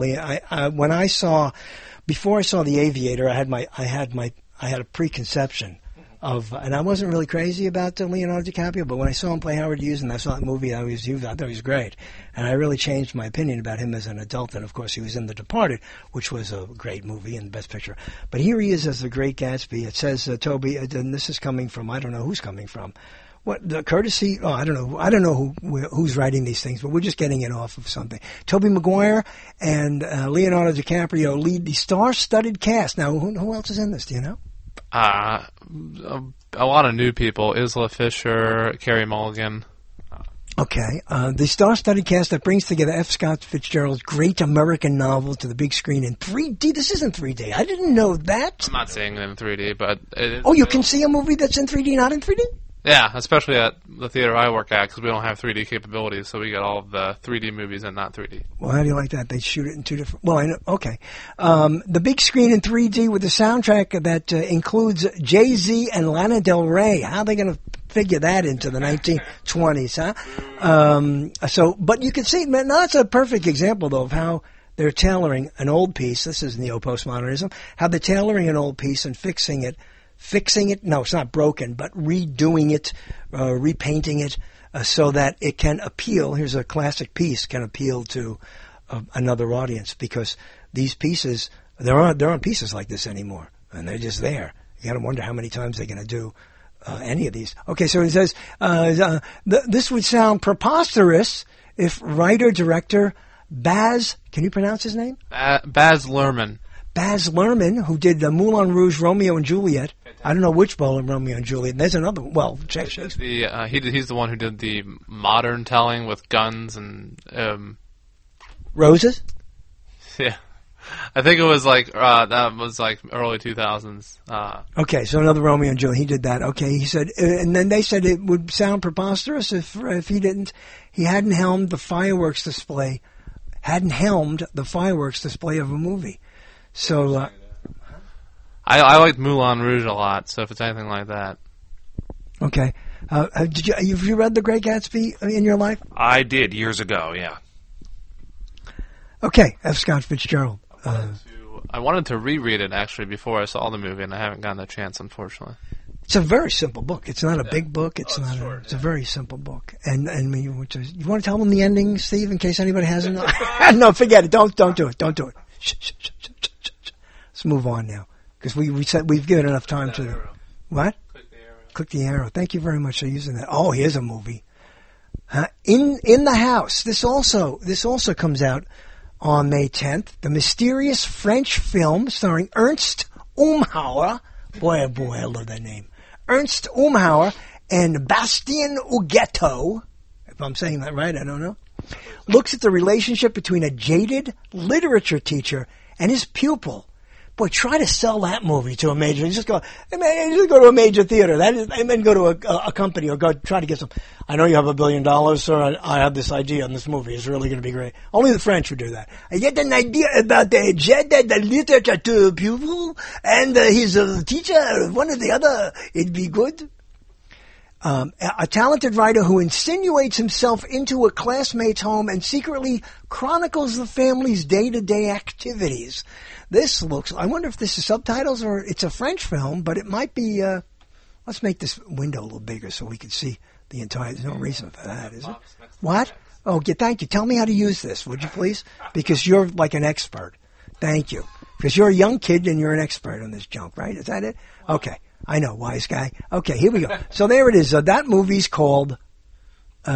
before I saw The Aviator, I had a preconception of, and I wasn't really crazy about Leonardo DiCaprio, but when I saw him play Howard Hughes and I saw that movie, I thought he was great. And I really changed my opinion about him as an adult. And of course, he was in The Departed, which was a great movie and Best Picture. But here he is as The Great Gatsby. It says, Toby, and this is coming from, I don't know who's coming from. What the courtesy? Oh, I don't know who's writing these things, but we're just getting it off of something. Tobey Maguire and Leonardo DiCaprio lead the star-studded cast. Now, who else is in this? Do you know? A lot of new people: Isla Fisher, Carey Mulligan. Okay, the star-studded cast that brings together F. Scott Fitzgerald's great American novel to the big screen in 3D. This isn't 3D. I didn't know that. I'm not seeing it in 3D, but you can see a movie that's in 3D, not in 3D. Yeah, especially at the theater I work at, because we don't have 3D capabilities, so we get all of the 3D movies and not 3D. Well, how do you like that? They shoot it in two different... Well, I know. Okay. The big screen in 3D with the soundtrack that includes Jay-Z and Lana Del Rey. How are they going to figure that into the 1920s, huh? But you can see, man, that's a perfect example, though, of how they're tailoring an old piece. This is neo-postmodernism. How they're tailoring an old piece and fixing it. No, it's not broken, but redoing it, repainting it, so that it can appeal. Here's a classic piece, can appeal to another audience, because these pieces, there aren't pieces like this anymore, and they're just there. You got to wonder how many times they're going to do any of these. Okay, so it says this would sound preposterous if writer-director Baz, can you pronounce his name? Baz Luhrmann. Baz Luhrmann, who did Moulin Rouge, Romeo and Juliet. I don't know which Romeo and Juliet. There's another one. Well, he's the one who did the modern telling with guns and roses. Yeah, I think it was that was like early 2000s. Okay, so another Romeo and Juliet. He did that. Okay, he said, and then they said it would sound preposterous if he hadn't helmed the fireworks display of a movie. So I liked Moulin Rouge a lot, so if it's anything like that. Okay. Have you read The Great Gatsby in your life? I did years ago, yeah. Okay, F. Scott Fitzgerald. I wanted to reread it actually before I saw the movie, and I haven't gotten a chance, unfortunately. It's a very simple book. It's not a big book. It's It's a very simple book. And you want to tell them the ending, Steve, in case anybody hasn't? No, forget it. Don't do it. Don't do it. Shh. Let's move on now, because we've given enough time to. What? Click the arrow. Thank you very much for using that. Oh, here's a movie. In the House. This also comes out on May 10th. The mysterious French film starring Ernst Umhauer. Boy, I love that name. Ernst Umhauer and Bastien Huguetto, if I'm saying that right, I don't know, looks at the relationship between a jaded literature teacher and his pupil. Boy, try to sell that movie to a major. Just go to a major theater. And then go to a company or go try to get some. I know you have $1 billion, sir. I have this idea on this movie. It's really going to be great. Only the French would do that. I get an idea about the jaded literature to pupil and his teacher, one or the other. It'd be good. A talented writer who insinuates himself into a classmate's home and secretly chronicles the family's day-to-day activities. This looks, I wonder if this is subtitles or it's a French film, but it might be, let's make this window a little bigger so we can see the entire, there's no reason for that, is it? What? Oh, thank you. Tell me how to use this, would you please? Because you're like an expert. Thank you. Because you're a young kid and you're an expert on this junk, right? Is that it? Okay. I know, wise guy. Okay, here we go. So there it is. That movie's called In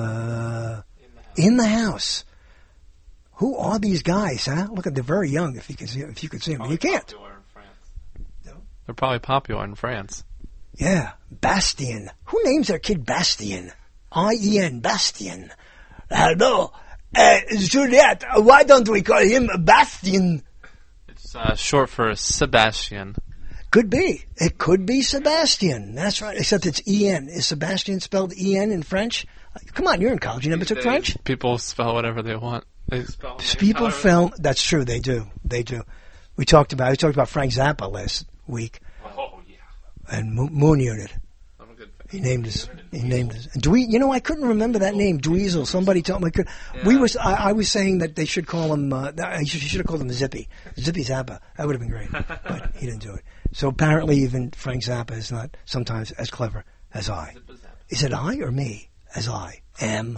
the House. Who are these guys, huh? Look, they're very young. If you can see them, you can't. They're probably popular in France. Yeah, Bastien. Who names their kid Bastien? I-E-N, Bastien. Hello, Juliette. Why don't we call him Bastien? It's short for Sebastian. Could be. It could be Sebastian. That's right. Except it's E-N. Is Sebastian spelled E-N in French? Come on, you're in college. You never took French? People spell whatever they want. People film. That's true. They do. We talked about Frank Zappa last week. Oh yeah. And Moon Unit. I'm a good fan. He named his. I couldn't remember that name. Dweezil. Somebody told me. I was saying that they should call him. You should have called him Zippy Zappa. That would have been great. But he didn't do it. So apparently, even Frank Zappa is not sometimes as clever as I. Is it I or me? As I am.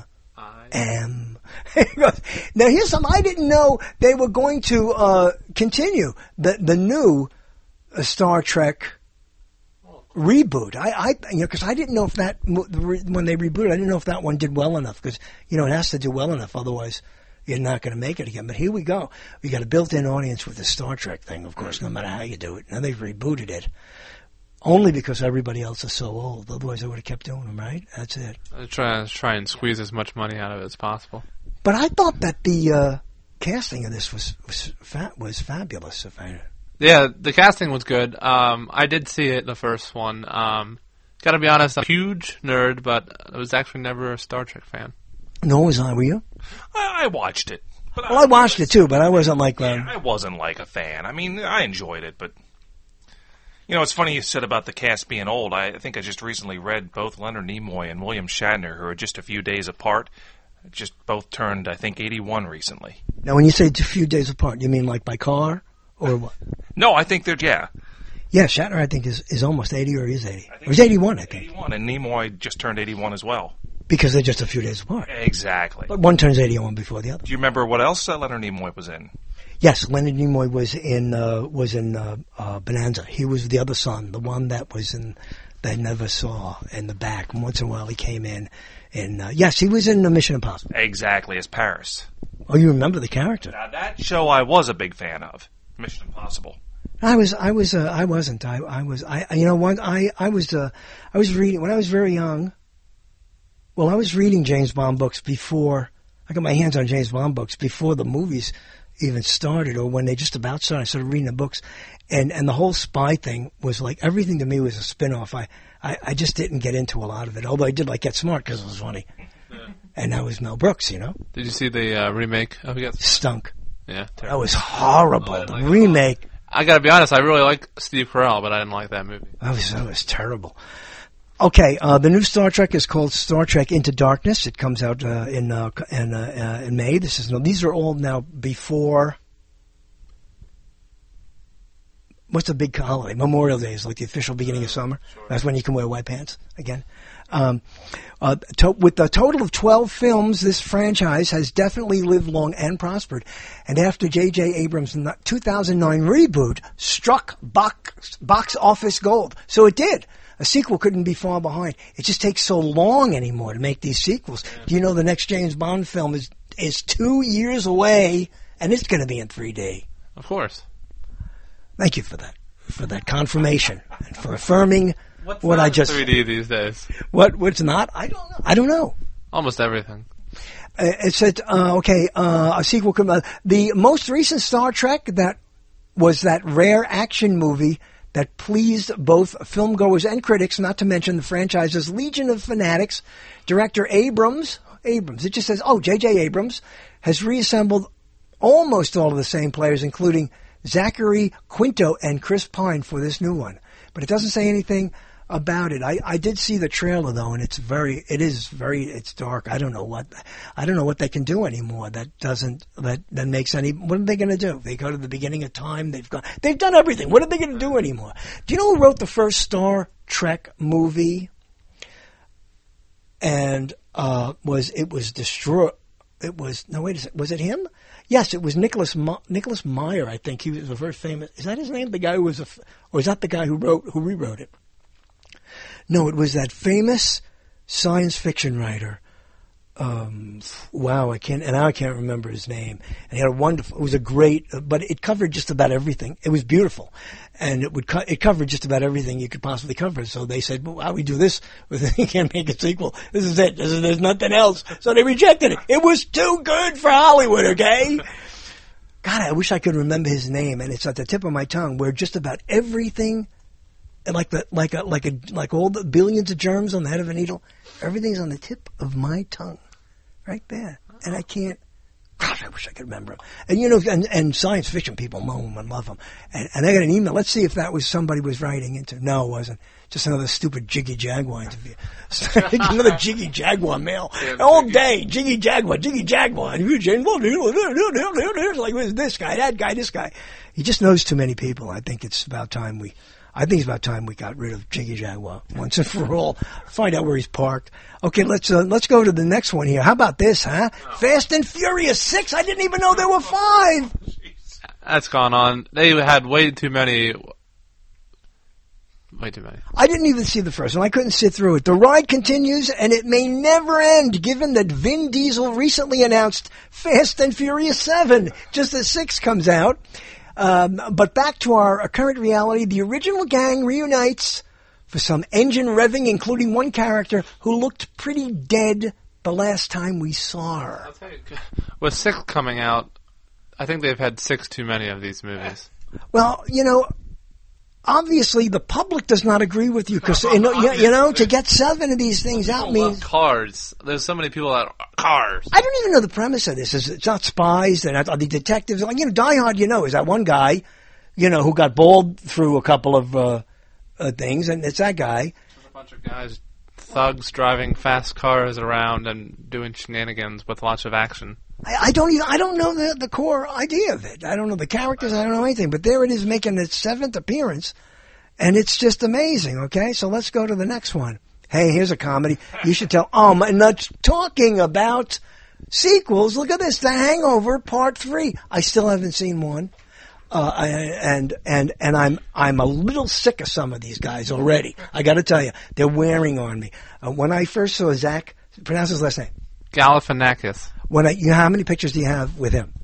Now here's something I didn't know they were going to continue the new Star Trek reboot. Because I didn't know if that when they rebooted, I didn't know if that one did well enough. Because it has to do well enough, otherwise you're not going to make it again. But here we go. We got a built-in audience with the Star Trek thing, of course, no matter how you do it. Now they've rebooted it. Only because everybody else is so old. Otherwise, I would have kept doing them, right? That's it. I try and squeeze as much money out of it as possible. But I thought that the casting of this was fabulous. Yeah, the casting was good. I did see it, the first one. Gotta be honest, I'm a huge nerd, but I was actually never a Star Trek fan. No, was I? Were you? I watched it. I watched it too, but I wasn't like... I wasn't like a fan. I mean, I enjoyed it, but... it's funny you said about the cast being old. I think I just recently read both Leonard Nimoy and William Shatner, who are just a few days apart, just both turned, I think, 81 recently. Now, when you say a few days apart, you mean like by car or what? No, I think they're, yeah. Yeah, Shatner, I think, is almost 80 or is 80. Or he's 81, I think. 81, and Nimoy just turned 81 as well. Because they're just a few days apart. Exactly. But one turns 81 before the other. Do you remember what else Leonard Nimoy was in? Yes, Leonard Nimoy was in Bonanza. He was the other son, the one that was in that never saw in the back. Once in a while he came in, and yes, he was in Mission Impossible. Exactly, as Paris. Oh, you remember the character? Now that show I was a big fan of, Mission Impossible. I wasn't. I was reading when I was very young. Well, I was reading James Bond books before I got my hands on James Bond books before the movies even started, or when they just about started. I started reading the books, and the whole spy thing was like everything to me was a spin-off. I just didn't get into a lot of it, although I did like Get Smart because it was funny, and that was Mel Brooks, Did you see the remake of Get Smart? Stunk. Yeah, that was horrible. The remake. I gotta be honest, I really like Steve Carell, but I didn't like that movie. That was terrible. Okay, the new Star Trek is called Star Trek Into Darkness. It comes out in May. These are all now before. What's the big holiday? Memorial Day is like the official beginning of summer. Sure. That's when you can wear white pants again. With a total of 12 films, this franchise has definitely lived long and prospered. And after J.J. Abrams' 2009 reboot struck box office gold. So it did. A sequel couldn't be far behind. It just takes so long anymore to make these sequels. Yeah. Do you know the next James Bond film is 2 years away, and it's going to be in 3D? Of course. Thank you for that confirmation, and for affirming what I just 3D these days. What's not? I don't know. Almost everything. It said, a sequel. The most recent Star Trek that was that rare action movie that pleased both filmgoers and critics, not to mention the franchise's legion of fanatics. Director Abrams, it just says, J.J. Abrams has reassembled almost all of the same players, including Zachary Quinto and Chris Pine for this new one. But it doesn't say anything about it. I did see the trailer though, and it's dark. I don't know what they can do anymore that makes any. What are they going to do? They go to the beginning of time. They've done everything. What are they going to do anymore? Do you know who wrote the first Star Trek movie? And it was destroyed. It was wait a second. Was it him? Yes, it was Nicholas Meyer. I think he was the first famous. Is that his name? The guy who was or is that the guy who rewrote it? No, it was that famous science fiction writer. I can't remember his name. And he had it was a great, but it covered just about everything. It was beautiful. And it covered just about everything you could possibly cover. So they said, well, how do we do this? We can't make a sequel. This is it. There's nothing else. So they rejected it. It was too good for Hollywood, okay? God, I wish I could remember his name. And it's at the tip of my tongue, where just about everything, like all the billions of germs on the head of a needle, everything's on the tip of my tongue. Right there. And I can't, gosh, I wish I could remember him. And science fiction people know him and love him. And I got an email. Let's see if that was somebody was writing into. No, it wasn't. Just another stupid Jiggy Jaguar interview. Another Jiggy Jaguar mail. All day, Jiggy Jaguar. And like, where's this guy, that guy, this guy. He just knows too many people. I think it's about time we got rid of Jiggy Jaguar once and for all. Find out where he's parked. Okay, let's go to the next one here. How about this, huh? Fast and Furious 6. I didn't even know there were 5. That's gone on. They had way too many. I didn't even see the first one. I couldn't sit through it. The ride continues, and it may never end, given that Vin Diesel recently announced Fast and Furious 7, just as 6 comes out. But back to our current reality, the original gang reunites for some engine revving, including one character who looked pretty dead the last time we saw her. I'll tell you, with 6 coming out, I think they've had 6 too many of these movies. Well, obviously the public does not agree with you, because to get 7 of these things out means cars. There's so many people that cars. I don't even know the premise of this. It's not spies. They're not the detectives. Like, Die Hard, is that one guy, who got balled through a couple of things, and it's that guy. There's a bunch of guys, thugs driving fast cars around and doing shenanigans with lots of action. I don't know the core idea of it. I don't know the characters. I don't know anything. But there it is, making its 7th appearance, and it's just amazing. Okay, so let's go to the next one. Hey, here's a comedy. You should tell. And not talking about sequels. Look at this, The Hangover Part 3. I still haven't seen one, and I'm a little sick of some of these guys already. I got to tell you, they're wearing on me. When I first saw Zach, pronounce his last name. Galifianakis. How many pictures do you have with him?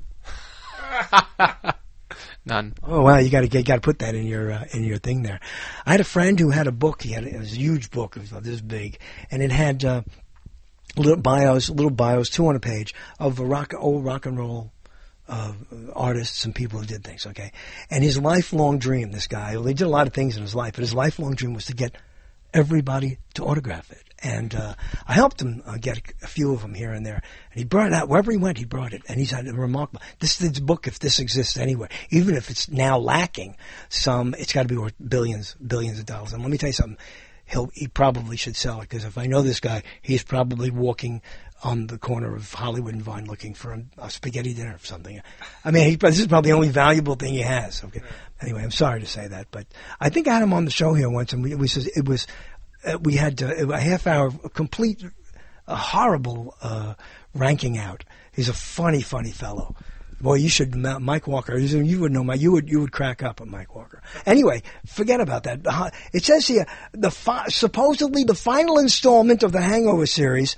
None. Oh wow, you got to put that in your thing there. I had a friend who had a book. It was a huge book. It was this big, and it had little bios, 200 page of old rock and roll artists and people who did things. Okay, and his lifelong dream, this guy, he did a lot of things in his life, but his lifelong dream was to get everybody to autograph it. And I helped him get a few of them here and there. And he brought it out. Wherever he went, he brought it. And he's had a remarkable... This book, if this exists anywhere, even if it's now lacking some, it's got to be worth billions of dollars. And let me tell you something. he probably should sell it, because if I know this guy, he's probably walking on the corner of Hollywood and Vine looking for a spaghetti dinner or something. I mean, this is probably the only valuable thing he has. Okay. Anyway, I'm sorry to say that, but I think I had him on the show here once, and we had a half hour complete horrible ranking out. He's a funny fellow. Boy, you should, Mike Walker. You would know you would crack up at Mike Walker. Anyway, forget about that. It says here supposedly the final installment of the Hangover series.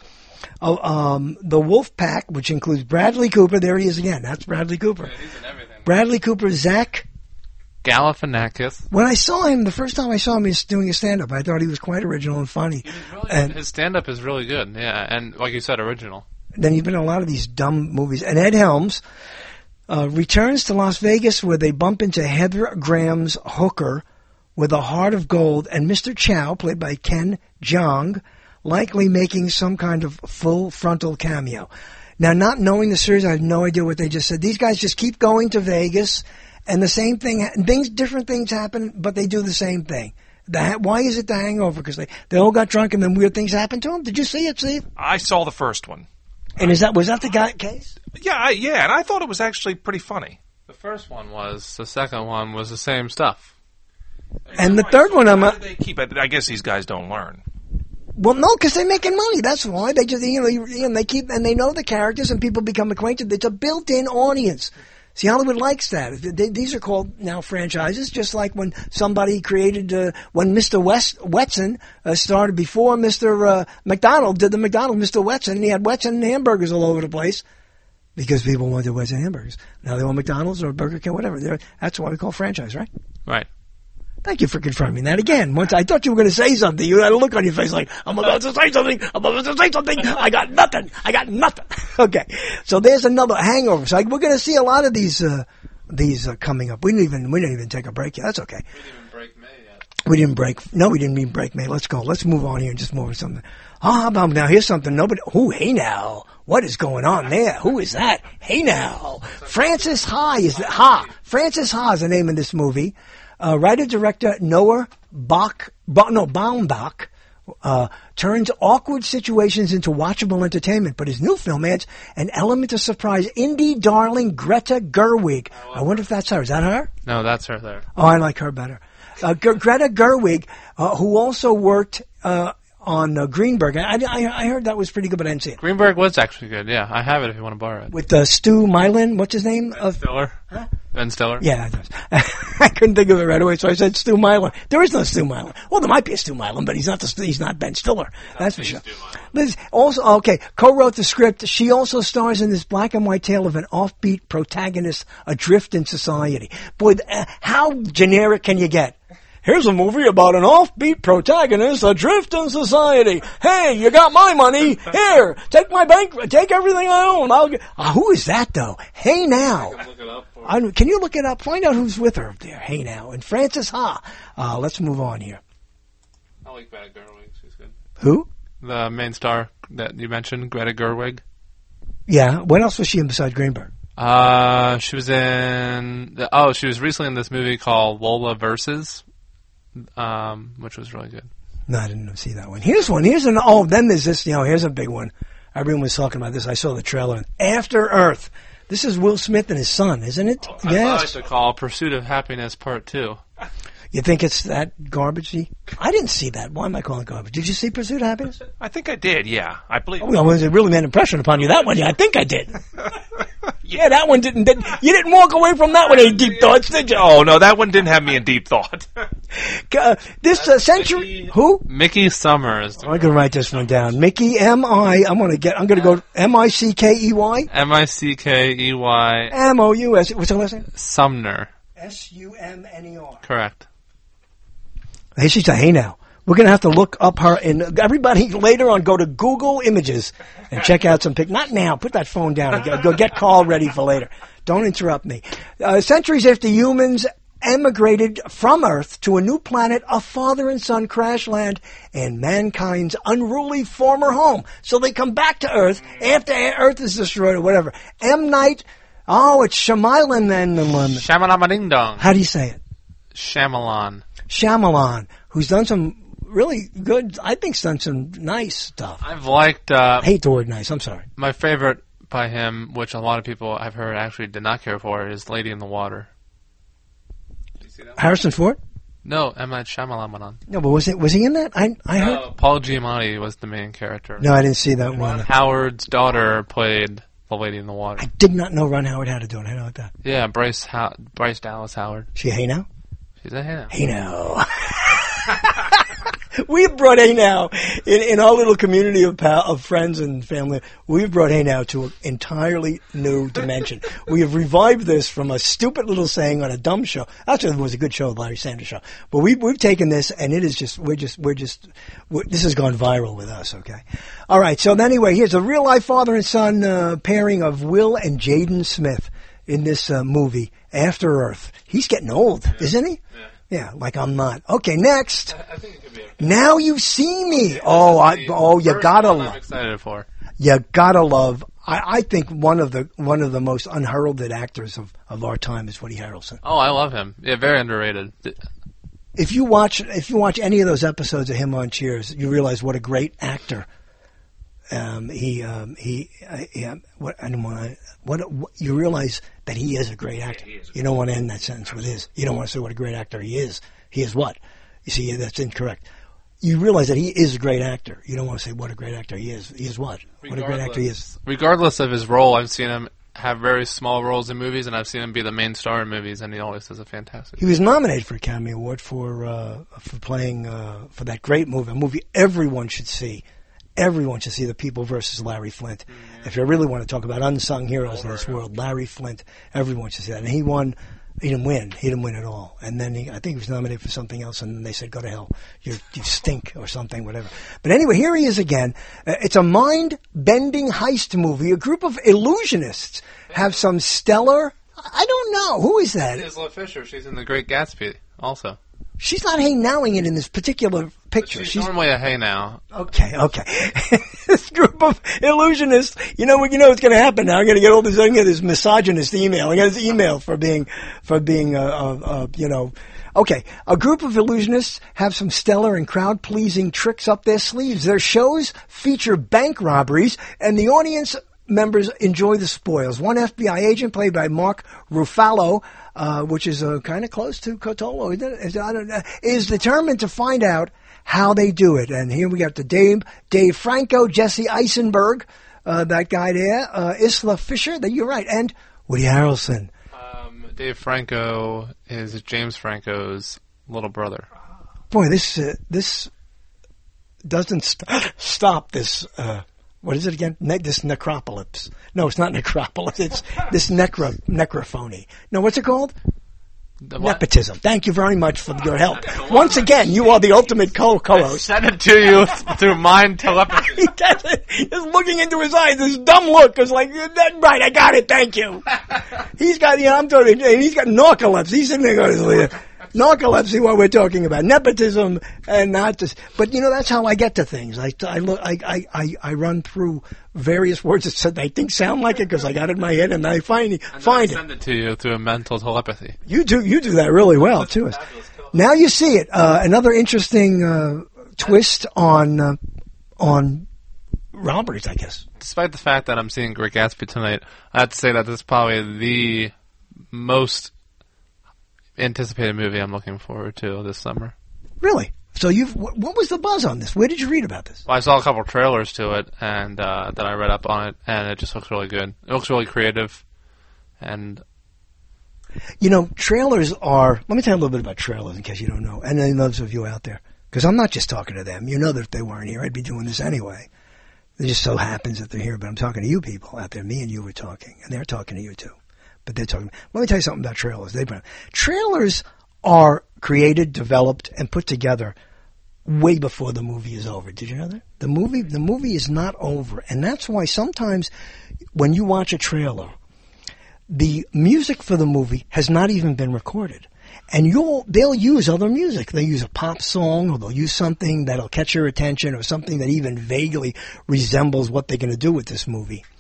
The Wolf Pack, which includes Bradley Cooper. There he is again. That's Bradley Cooper. Yeah, he's in everything. Bradley Cooper, Zach Galifianakis. When I saw him, the first time I saw him, he was doing a stand-up. I thought he was quite original and funny. And his stand-up is really good, yeah, and like you said, original. Then he's been in a lot of these dumb movies. And Ed Helms returns to Las Vegas, where they bump into Heather Graham's hooker with a heart of gold, and Mr. Chow, played by Ken Jeong, likely making some kind of full frontal cameo. Now, not knowing the series, I have no idea what they just said. These guys just keep going to Vegas, and the same thing, different things happen, but they do the same thing. Why is it The Hangover? Because they all got drunk and then weird things happened to them? Did you see it, Steve? I saw the first one. And was that the case? Yeah, and I thought it was actually pretty funny. The first one was. The second one was the same stuff. And the third one, how do they keep it? I guess these guys don't learn. Well, no, because they're making money. That's why they just they keep, and they know the characters, and people become acquainted. It's a built-in audience. See, Hollywood likes that. These are called now franchises, just like when somebody created when Mr. Wetson started before Mr. McDonald did the McDonald Mr. Wetson, and he had Wetson hamburgers all over the place because people wanted Wetson hamburgers. Now they want McDonald's or Burger King, whatever. That's why we call franchise, right? Right. Thank you for confirming that again. Once I thought you were going to say something. You had a look on your face like, I'm about to say something. I got nothing. Okay. So there's another Hangover. So we're going to see a lot of these coming up. We didn't even take a break yet. That's okay. We didn't even break May yet. We didn't even break May. Let's go. Let's move on here and just move on to something. Now here's something hey now. What is going on there? Who is that? Hey now. Francis Ha is the name of this movie. Writer-director Noah Baumbach turns awkward situations into watchable entertainment, but his new film adds an element of surprise. Indie darling Greta Gerwig. I wonder if that's her. Is that her? No, that's her there. Oh, I like her better. Greta Gerwig, who also worked on Greenberg. I heard that was pretty good, but I didn't see it. Greenberg was actually good, yeah. I have it if you want to borrow it. With Stu Milan, what's his name? Ben Stiller. Huh? Ben Stiller? Yeah, I couldn't think of it right away, so I said Stu Milan. There is no Stu Milan. Well, there might be a Stu Milan, but he's not Ben Stiller. That's for sure. Co-wrote the script. She also stars in this black and white tale of an offbeat protagonist adrift in society. Boy, how generic can you get? Here's a movie about an offbeat protagonist adrift in society. Hey, you got my money. Here, take my bank, take everything I own. Who is that, though? Hey now. Can you look it up? Find out who's with her up there. Hey now. And Francis Ha. Let's move on here. I like Greta Gerwig. She's good. Who? The main star that you mentioned, Greta Gerwig. Yeah. What else was she in besides Greenberg? She was she was recently in this movie called Lola Versus. Which was really good. No, I didn't see that one. Here's one. Then there's this, here's a big one. Everyone was talking about this. I saw the trailer. After Earth. This is Will Smith and his son, isn't it? I thought it should call Pursuit of Happiness Part 2. You think it's that garbagey? I didn't see that. Why am I calling it garbage? Did you see Pursuit of Happiness? I think I did, yeah. I believe. Oh, well, it really made an impression upon you, that one. Yeah, I think I did. Yeah, that one didn't. You didn't walk away from that one in deep thoughts, did you? Oh, no, that one didn't have me in deep thought. This century... Who? Mickey Summers. I'm going to write this one down. Mickey, I'm going to go M-I-C-K-E-Y? M-I-C-K-E-Y. M-O-U-S. What's the last name? Sumner. S-U-M-N-E-R. Correct. Hey, she's a hey now. We're going to have to look up her, and everybody later on go to Google Images and check out some pics. Not now. Put that phone down and go get Carl ready for later. Don't interrupt me. Centuries after humans emigrated from Earth to a new planet, a father and son crash land in mankind's unruly former home. So they come back to Earth after Earth is destroyed or whatever. M. Night, it's Shyamalan then. Shyamalan Ding Dong. How do you say it? Shyamalan. Shyamalan, who's done some really good. I think done some nice stuff. I've liked. I hate the word nice. I'm sorry. My favorite by him, which a lot of people I've heard actually did not care for, is Lady in the Water. Did you see that? Harrison Ford? No, M. Night Shyamalan went on. No, but was he in that? I heard. Paul Giamatti was the main character. No, I didn't see that one. Howard's daughter played the Lady in the Water. I did not know Ron Howard had to do it. I know like that. Yeah, Bryce Dallas Howard. She a hey now? She's a hey now. Hey now. We've brought Hey Now in our little community of friends and family. We've brought Hey Now to an entirely new dimension. We have revived this from a stupid little saying on a dumb show. Actually, it was a good show, the Larry Sanders Show. But we've taken this, and it is just this has gone viral with us. Okay, all right. So anyway, here's a real life father and son pairing of Will and Jaden Smith in this movie After Earth. He's getting old, isn't he? Yeah, like I'm not. Okay, next. I think it could be okay. Now You See Me. You gotta love. I'm excited for. You gotta love. I think one of the most unheralded actors of our time is Woody Harrelson. Oh, I love him. Yeah, very underrated. If you watch any of those episodes of him on Cheers, you realize what a great actor. You realize that he is a great actor. You don't want to end that sentence with his. You don't want to say what a great actor he is. He is what? You see, that's incorrect. You realize that he is a great actor. You don't want to say what a great actor he is. He is what? What a great actor he is. Regardless of his role, I've seen him have very small roles in movies, and I've seen him be the main star in movies, and he always does a fantastic. He was nominated for Academy Award for playing for that great movie, a movie everyone should see. Everyone should see The People versus Larry Flint. Mm-hmm. If you really want to talk about unsung heroes in this world, Larry Flint, everyone should see that. And he won. He didn't win. He didn't win at all. And then I think he was nominated for something else, and then they said, go to hell. You stink or something, whatever. But anyway, here he is again. It's a mind-bending heist movie. A group of illusionists have some stellar... I don't know. Who is that? Isla Fisher. She's in The Great Gatsby also. She's not hey-nowing it in this particular picture. She's normally a hey now. Okay. This group of illusionists, you know what's going to happen now. I'm going to get all this, this misogynist email. I got this email for being, Okay, a group of illusionists have some stellar and crowd-pleasing tricks up their sleeves. Their shows feature bank robberies, and the audience members enjoy the spoils. One FBI agent, played by Mark Ruffalo, which is kind of close to Cotolo, is determined to find out how they do it. And here we got the Dave Franco, Jesse Eisenberg, that guy there, Isla Fisher, you're right, and Woody Harrelson. Dave Franco is James Franco's little brother. Boy, this doesn't stop this... what is it again? This necropolis. No, it's not necropolis. It's this necrophony. No, what's it called? Nepotism. Thank you very much for your help. Once again, you are the ultimate co-host. I sent it to you through mind telepathy. He does it. Just looking into his eyes, this dumb look is like, right, I got it, thank you. He's got, I'm talking, he's got narcolepsy. He's sitting there going, narcolepsy, what we're talking about, nepotism, and not just. But that's how I get to things. I run through various words that I think sound like it because I got it in my head, and I find it. Send it to you through a mental telepathy. You do that really well too. Now you see it. Another interesting twist on robberies, I guess. Despite the fact that I'm seeing Great Gatsby tonight, I have to say that this is probably the most anticipated movie I'm looking forward to this summer. Really? So what was the buzz on this? Where did you read about this? Well, I saw a couple of trailers to it, and then I read up on it, and it just looks really good. It looks really creative, and... trailers are... Let me tell you a little bit about trailers in case you don't know, and then those of you out there. Because I'm not just talking to them. You know that if they weren't here, I'd be doing this anyway. It just so happens that they're here, but I'm talking to you people out there. Me and you were talking, and they're talking to you too. But they're talking. Let me tell you something about trailers. Trailers are created, developed, and put together way before the movie is over. Did you know that? The movie is not over, and that's why sometimes when you watch a trailer, the music for the movie has not even been recorded. And they'll use other music. They'll use a pop song, or they'll use something that'll catch your attention, or something that even vaguely resembles what they're going to do with this movie.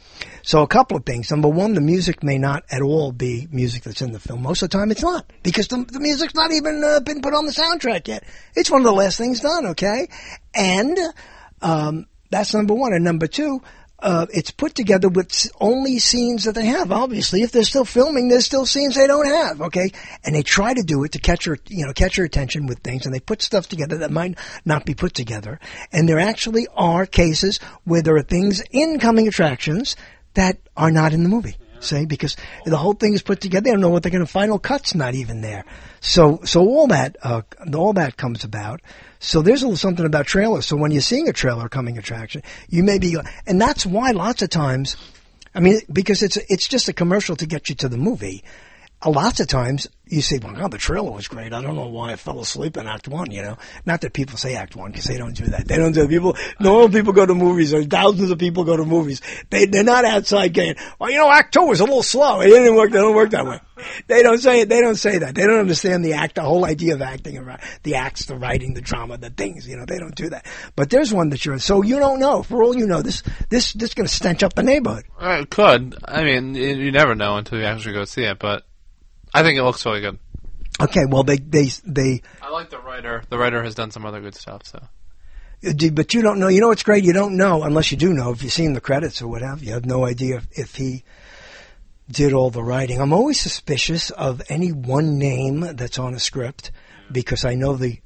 So a couple of things. Number one, the music may not at all be music that's in the film. Most of the time it's not, because the music's not even been put on the soundtrack yet. It's one of the last things done, okay? And that's number one. And number two, it's put together with only scenes that they have. Obviously, if they're still filming, there's still scenes they don't have, okay? And they try to do it to catch your attention with things, and they put stuff together that might not be put together. And there actually are cases where there are things in coming attractions that are not in the movie. See, because the whole thing is put together. They don't know what they're going to. Final cut's not even there. So all that comes about. So there's a little something about trailers. So when you're seeing a trailer coming attraction, you may be, and that's why lots of times, I mean, because it's just a commercial to get you to the movie. Lots of times you say, well, God, the trailer was great. I don't know why I fell asleep in Act 1, Not that people say Act 1, because they don't do that. They don't do people. Normal people go to movies, or thousands of people go to movies. They're not outside going, well, Act 2 was a little slow. It didn't work. They don't work that way. They don't say it. They don't say that. They don't understand the whole idea of acting, the acts, the writing, the drama, the things. They don't do that. But there's one that so you don't know. For all you know, this going to stench up the neighborhood. It could. I mean, you never know until you actually go see it, but I think it looks really good. Okay, well, they. I like the writer. The writer has done some other good stuff, so. But you don't know. You know what's great? You don't know, unless you do know, if you've seen the credits or what have you. You have no idea if he did all the writing. I'm always suspicious of any one name that's on a script, because I know the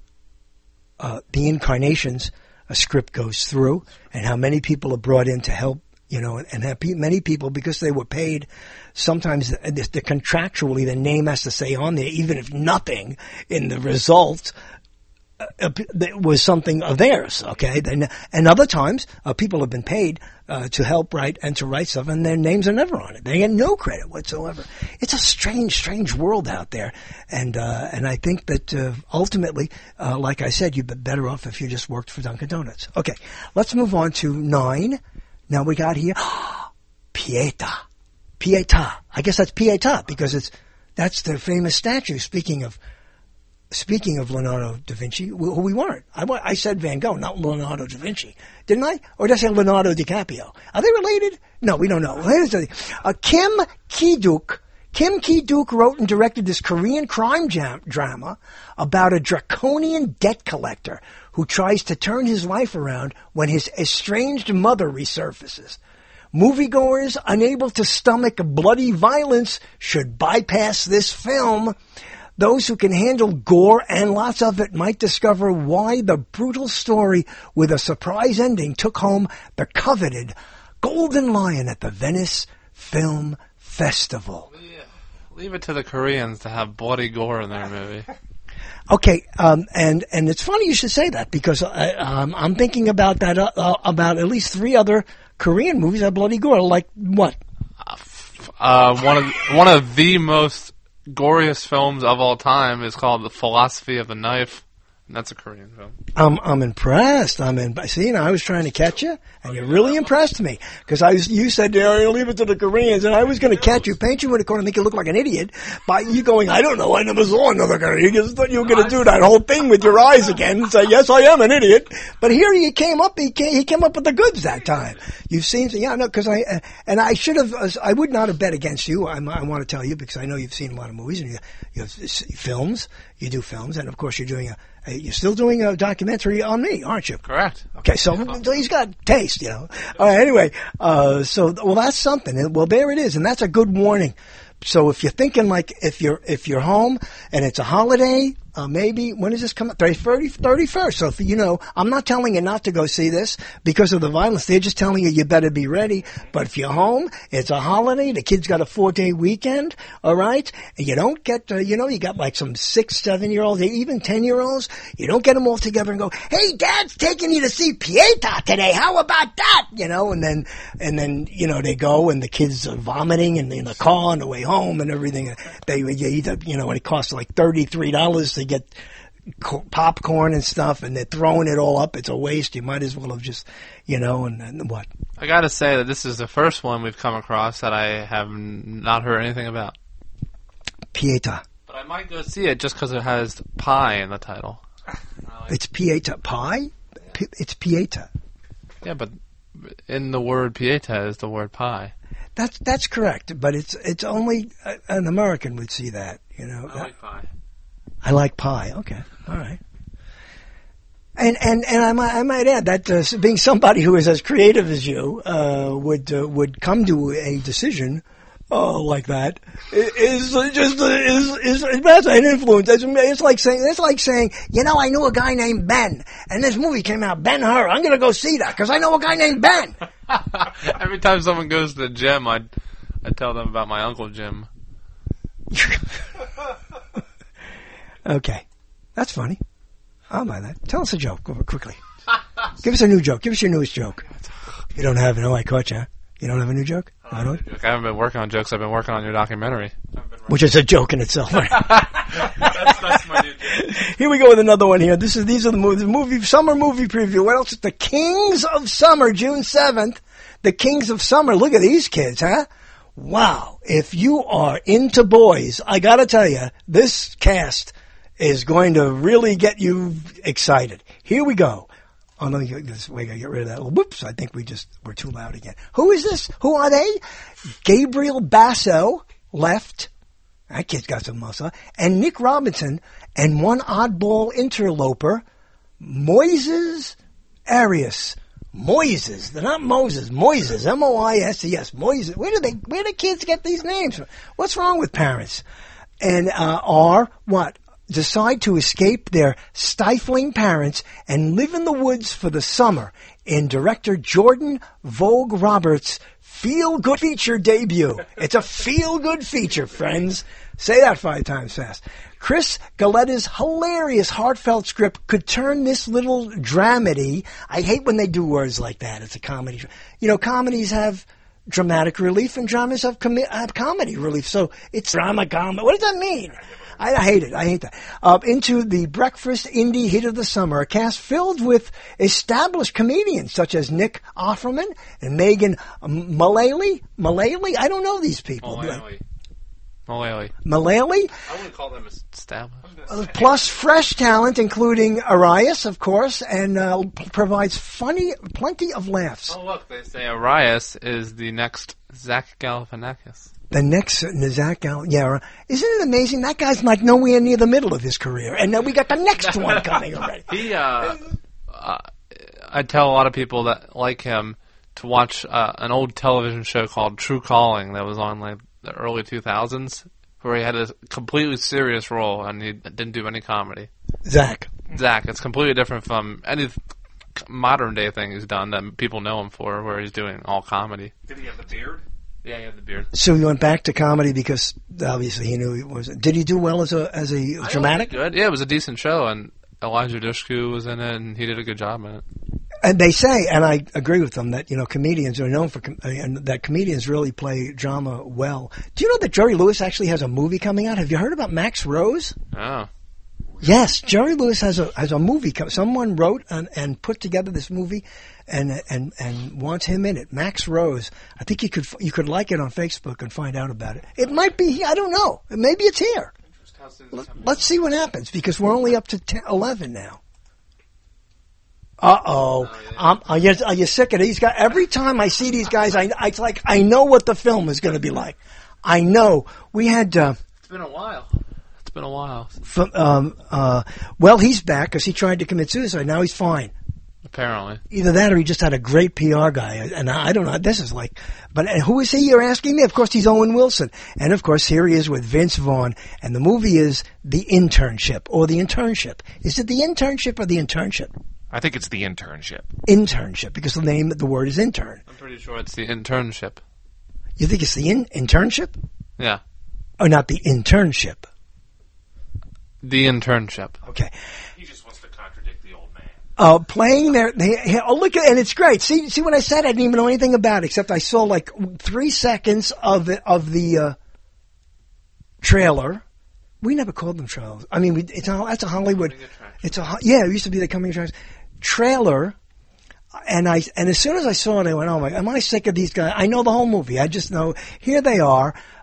incarnations a script goes through, and how many people are brought in to help, and have many people, because they were paid. Sometimes the contractually the name has to say on there, even if nothing in the result was something of theirs, okay? And other times, people have been paid to help write and to write stuff, and their names are never on it. They get no credit whatsoever. It's a strange world out there, and I think that ultimately, like I said, you'd be better off if you just worked for Dunkin' Donuts. Okay, let's move on to 9. Now we got here Pietà. I guess that's Pietà because that's the famous statue. Speaking of Leonardo da Vinci, who we weren't. I said Van Gogh, not Leonardo da Vinci, didn't I? Or did I say Leonardo DiCaprio? Are they related? No, we don't know. Kim Ki-duk. Kim Ki-duk wrote and directed this Korean crime drama about a draconian debt collector who tries to turn his life around when his estranged mother resurfaces. Moviegoers unable to stomach bloody violence should bypass this film. Those who can handle gore and lots of it might discover why the brutal story with a surprise ending took home the coveted Golden Lion at the Venice Film Festival. Yeah. Leave it to the Koreans to have bloody gore in their movie. Okay, and it's funny you should say that, because I'm thinking about that about at least 3 other Korean movies that have bloody gore. Like what? One of the most goriest films of all time is called The Philosophy of the Knife, and that's a Korean film. I'm impressed. See, I was trying to catch you, and you really impressed me, because you said, leave it to the Koreans, and I was going to catch you, paint you in a corner, make you look like an idiot by you going, I don't know, I never saw another Korean. You just thought you were going to do that whole thing with your eyes again and say, yes, I am an idiot. But here he came up with the goods that time. You've seen, because I should have, I would not have bet against you. I want to tell you, because I know you've seen a lot of movies, and you have films, you do films, and of course you're still doing a documentary on me, aren't you? Correct. Okay, so he's got taste, All right, anyway, that's something. Well, there it is, and that's a good warning. So if you're thinking like if you're home and it's a holiday, maybe when does this come up? 31st. So if I'm not telling you not to go see this because of the violence. They're just telling you better be ready. But if you're home, it's a holiday. The kid's got a 4-day weekend. All right, and you don't get you got like some 6, 7-year-olds, even 10-year-olds. You don't get them all together and go, hey, Dad's taking you to see Pietà today. How about that? And then they go and the kids are vomiting in the car on the way home and everything. And it costs like $33 to get popcorn and stuff, and they're throwing it all up. It's a waste. You might as well have just, and what? I gotta say that this is the first one we've come across that I have not heard anything about. Pietà. But I might go see it just because it has pie in the title. It's Pietà. Pie? It's Pietà. Yeah, but in the word Pietà is the word pie. That's correct, but it's only an American would see that, you know. I like pie. I like pie. Okay, all right. And I might add that being somebody who is as creative as you would come to a decision like that is that's an influence. It's like saying you know, I knew a guy named Ben, and this movie came out, Ben-Hur. I'm going to go see that because I know a guy named Ben. Every time someone goes to the gym, I tell them about my Uncle Jim. Okay, that's funny. I'll buy that. Tell us a joke quickly. Give us a new joke. Give us your newest joke. You don't have no. I caught you. You don't have a new joke? I haven't been working on jokes. I've been working on your documentary, which is a joke in itself. that's my new joke. Here we go with another one. Here, these are the summer movie preview. What else? The Kings of Summer, June 7th. The Kings of Summer. Look at these kids, huh? Wow! If you are into boys, I gotta tell you, this cast is going to really get you excited. Here we go. Oh, let me get this. We gotta get rid of that. Whoops! I think we're too loud again. Who is this? Who are they? Gabriel Basso left. That kid's got some muscle. And Nick Robinson and one oddball interloper, Moises Arias. Moises. They're not Moses. Moises. M-O-I-S-E-S. Moises. Where do kids get these names from? What's wrong with parents? And are what? Decide to escape their stifling parents and live in the woods for the summer in director Jordan Vogue Roberts' feel-good feature debut. It's a feel-good feature, friends. Say that 5 times fast. Chris Galetta's hilarious, heartfelt script could turn this little dramedy. I hate when they do words like that. It's a comedy. You know, comedies have dramatic relief and dramas have comedy relief. So it's drama comedy. What does that mean? I hate it. I hate that. Into the breakfast indie hit of the summer, a cast filled with established comedians such as Nick Offerman and Megan Mullally. Mullally? I don't know these people. Mullally. Mullally? I wouldn't call them established. Plus fresh talent, including Arias, of course, and provides plenty of laughs. Oh, look, they say Arias is the next Zach Galifianakis. The next Zach Galifianakis. Isn't it amazing? That guy's like nowhere near the middle of his career, and then we got the next one coming already. I tell a lot of people that like him to watch an old television show called True Calling that was on like the early 2000s, where he had a completely serious role and he didn't do any comedy. Zach. It's completely different from any modern day thing he's done that people know him for, where he's doing all comedy. Did he have the beard? Yeah, he had the beard. So he went back to comedy because obviously he knew he was. Did he do well as a dramatic? Good. Yeah, it was a decent show, and Elijah Dushku was in it, and he did a good job in it. And they say, and I agree with them, that comedians are known for, and that comedians really play drama well. Do you know that Jerry Lewis actually has a movie coming out? Have you heard about Max Rose? Oh. Yes, Jerry Lewis has a movie. Someone wrote and put together this movie, and wants him in it. Max Rose. I think you could like it on Facebook and find out about it. It might be. I don't know. Maybe it's here. Let's see what happens because we're only up to 11 now. Uh-oh. Are you sick of these guys? Every time I see these guys, I know what the film is going to be like. I know. We had. It's been a while. Well, he's back because he tried to commit suicide. Now he's fine. Apparently. Either that or he just had a great PR guy. And I don't know. This is like. But who is he? You're asking me? Of course, he's Owen Wilson. And of course, here he is with Vince Vaughn. And the movie is The Internship or The Internship. Is it The Internship or The Internship? I think it's The Internship. Internship, because the word is intern. I'm pretty sure it's The Internship. You think it's the internship? Yeah. Or not the internship? The Internship. Okay. He just wants to contradict the old man. Playing there. Look at, and it's great. See what I said? I didn't even know anything about it, except I saw like 3 seconds of the trailer. We never called them trailers. I mean, that's a Hollywood. It used to be the coming attraction. Trailer, and as soon as I saw it, I went, "Oh my! Am I sick of these guys?" I know the whole movie. I just know here they are.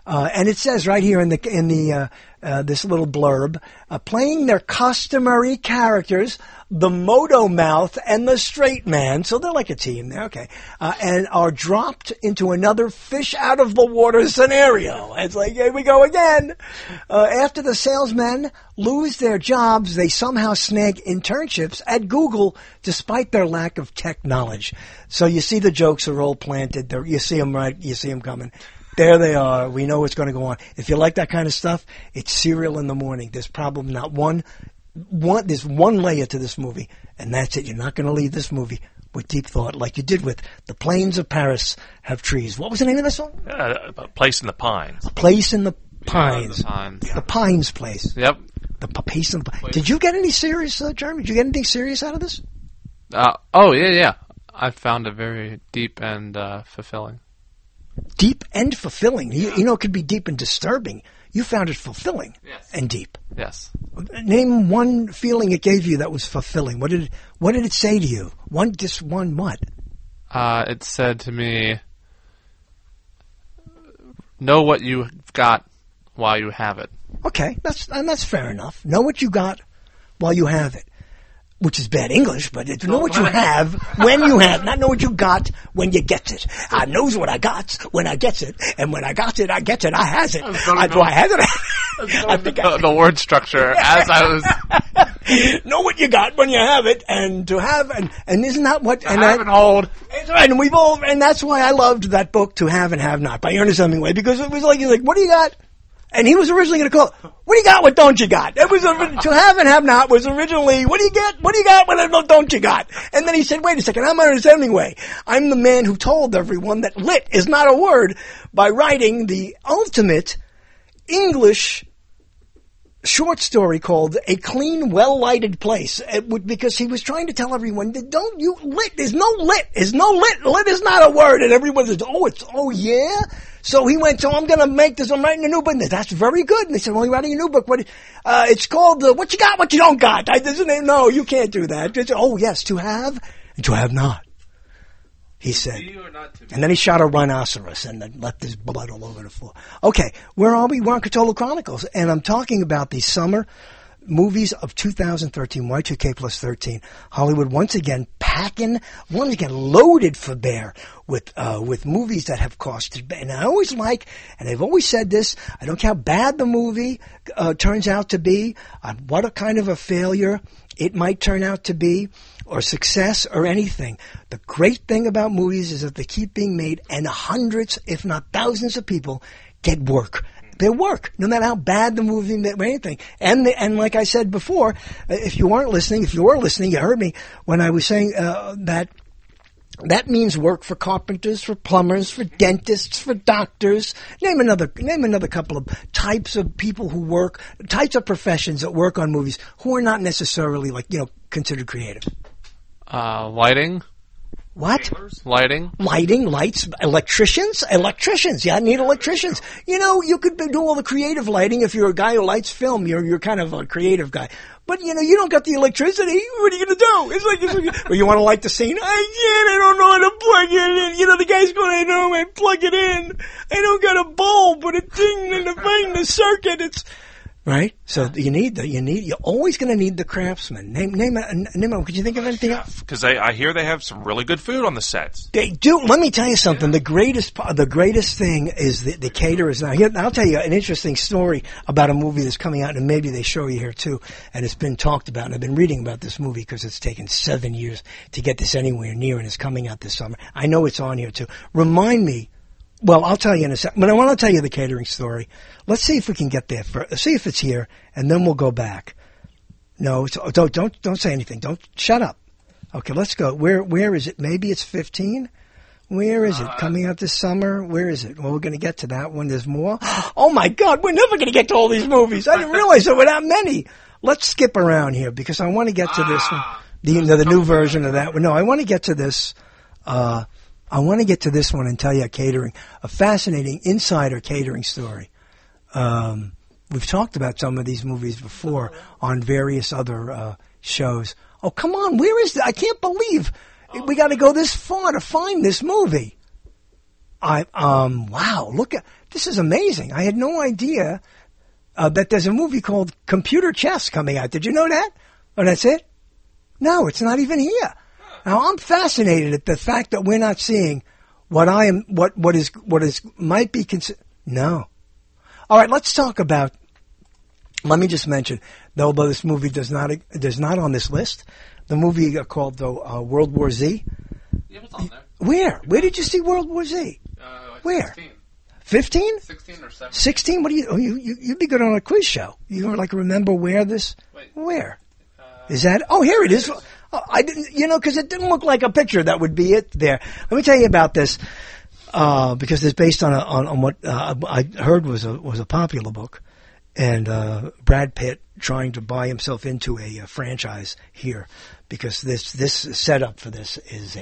And it says right here in the this little blurb, playing their customary characters, the Moto Mouth and the Straight Man. So they're like a team there, okay. And are dropped into another fish out of the water scenario. It's like, here we go again. After the salesmen lose their jobs, they somehow snag internships at Google despite their lack of tech knowledge. So you see the jokes are all planted. You see them right. You see them coming. There they are. We know what's going to go on. If you like that kind of stuff, it's cereal in the morning. There's probably not there's one layer to this movie, and that's it. You're not going to leave this movie with deep thought like you did with The Plains of Paris Have Trees. What was the name of that song? A Place in the Pines. A Place in the Pines. The Pines. The Pines Place. Yep. The Place in the Pines. Did you get any serious, Jeremy? Did you get anything serious out of this? Oh, yeah. I found it very deep and fulfilling. Deep and fulfilling. You know, it could be deep and disturbing. You found it fulfilling and deep. Yes. Name one feeling it gave you that was fulfilling. What did it say to you? One what? It said to me, know what you got while you have it. Okay, that's fair enough. Know what you got while you have it. Which is bad English, but it's know what you have when you have, not know what you got when you get it. I knows what I got when I gets it, and when I got it, I get it, I has it. Do I have it? I think the word structure as I was. Know what you got when you have it, and to have, and isn't that what? And have and hold. And we've all, and that's why I loved that book, To Have and Have Not, by Ernest Hemingway, because it was like, what do you got? And he was originally going to call it, what do you got, what don't you got? It was, To Have and Have Not was originally, what do you got, what don't you got? And then he said, wait a second, I'm Ernest Hemingway. I'm the man who told everyone that lit is not a word by writing the ultimate English short story called A Clean, Well-Lighted Place, because he was trying to tell everyone that lit is not a word, and everyone says, oh yeah? So he went, I'm writing a new book. That's very good. And they said, well, you're writing a new book. It's called, What You Got, What You Don't Got. No, you can't do that. Yes, to have and to have not, he said. And then he shot a rhinoceros and then left his blood all over the floor. Okay, where are we? We're on Cthulhu Chronicles, and I'm talking about the summer movies of 2013, Y2K plus 13. Hollywood once again loaded for bear with movies that have costed. And I always and I've always said this, I don't care how bad the movie turns out to be, what a kind of a failure it might turn out to be, or success, or anything. The great thing about movies is that they keep being made, and hundreds, if not thousands of people get work. They work, no matter how bad the movie or anything. And like I said before, if you were listening, you heard me when I was saying that means work for carpenters, for plumbers, for dentists, for doctors. Name another couple of types of people who work, types of professions that work on movies who are not necessarily considered creative. Lighting. What? Lighting, lights, electricians. Yeah, I need electricians. You could do all the creative lighting if you're a guy who lights film. You're kind of a creative guy. But, you don't got the electricity. What are you going to do? It's like, well, you want to light the scene? I don't know how to plug it in. The guy's going, I know, I plug it in. I don't got a bulb, but a thing and the circuit. It's, right? So you're always going to need the craftsman. Name, could you think of anything else? Because I hear they have some really good food on the sets. They do. Let me tell you something. The greatest thing is the caterers. Now, I'll tell you an interesting story about a movie that's coming out, and maybe they show you here too, and it's been talked about, and I've been reading about this movie because it's taken 7 years to get this anywhere near, and it's coming out this summer. I know it's on here too. Remind me. Well, I'll tell you in a second, but I want to tell you the catering story. Let's see if we can get there first. See if it's here, and then we'll go back. No, don't say anything. Don't shut up. Okay, let's go. Where is it? Maybe it's 15. Where is it? Coming out this summer? Where is it? Well, we're going to get to that one. There's more. Oh my God, we're never going to get to all these movies. I didn't realize there were that many. Let's skip around here because I want to get to this one. The new version of that one. No, I want to get to this. I want to get to this one and tell you a fascinating insider catering story. We've talked about some of these movies before on various other shows. Oh, come on, where is it? I can't believe we got to go this far to find this movie. Wow, look at this is amazing. I had no idea that there's a movie called Computer Chess coming out. Did you know that? Oh, that's it? No, it's not even here. Now, I'm fascinated at the fact that we're not seeing what might be considered. No. All right, let's talk about, let me just mention, though this movie does not on this list, the movie called World War Z. Yeah, it's on there. Where? Where did you see World War Z? Where? 15? 16 or 17. 16? What do you'd be good on a quiz show. You like remember where this? Wait. Where? Is that? Oh, here it is. Oh, I didn't, because it didn't look like a picture. That would be it there. Let me tell you about this, because it's based on what I heard was a popular book, and Brad Pitt trying to buy himself into a franchise here, because this setup for this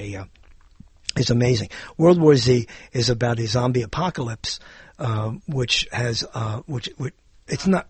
is amazing. World War Z is about a zombie apocalypse, which has it's not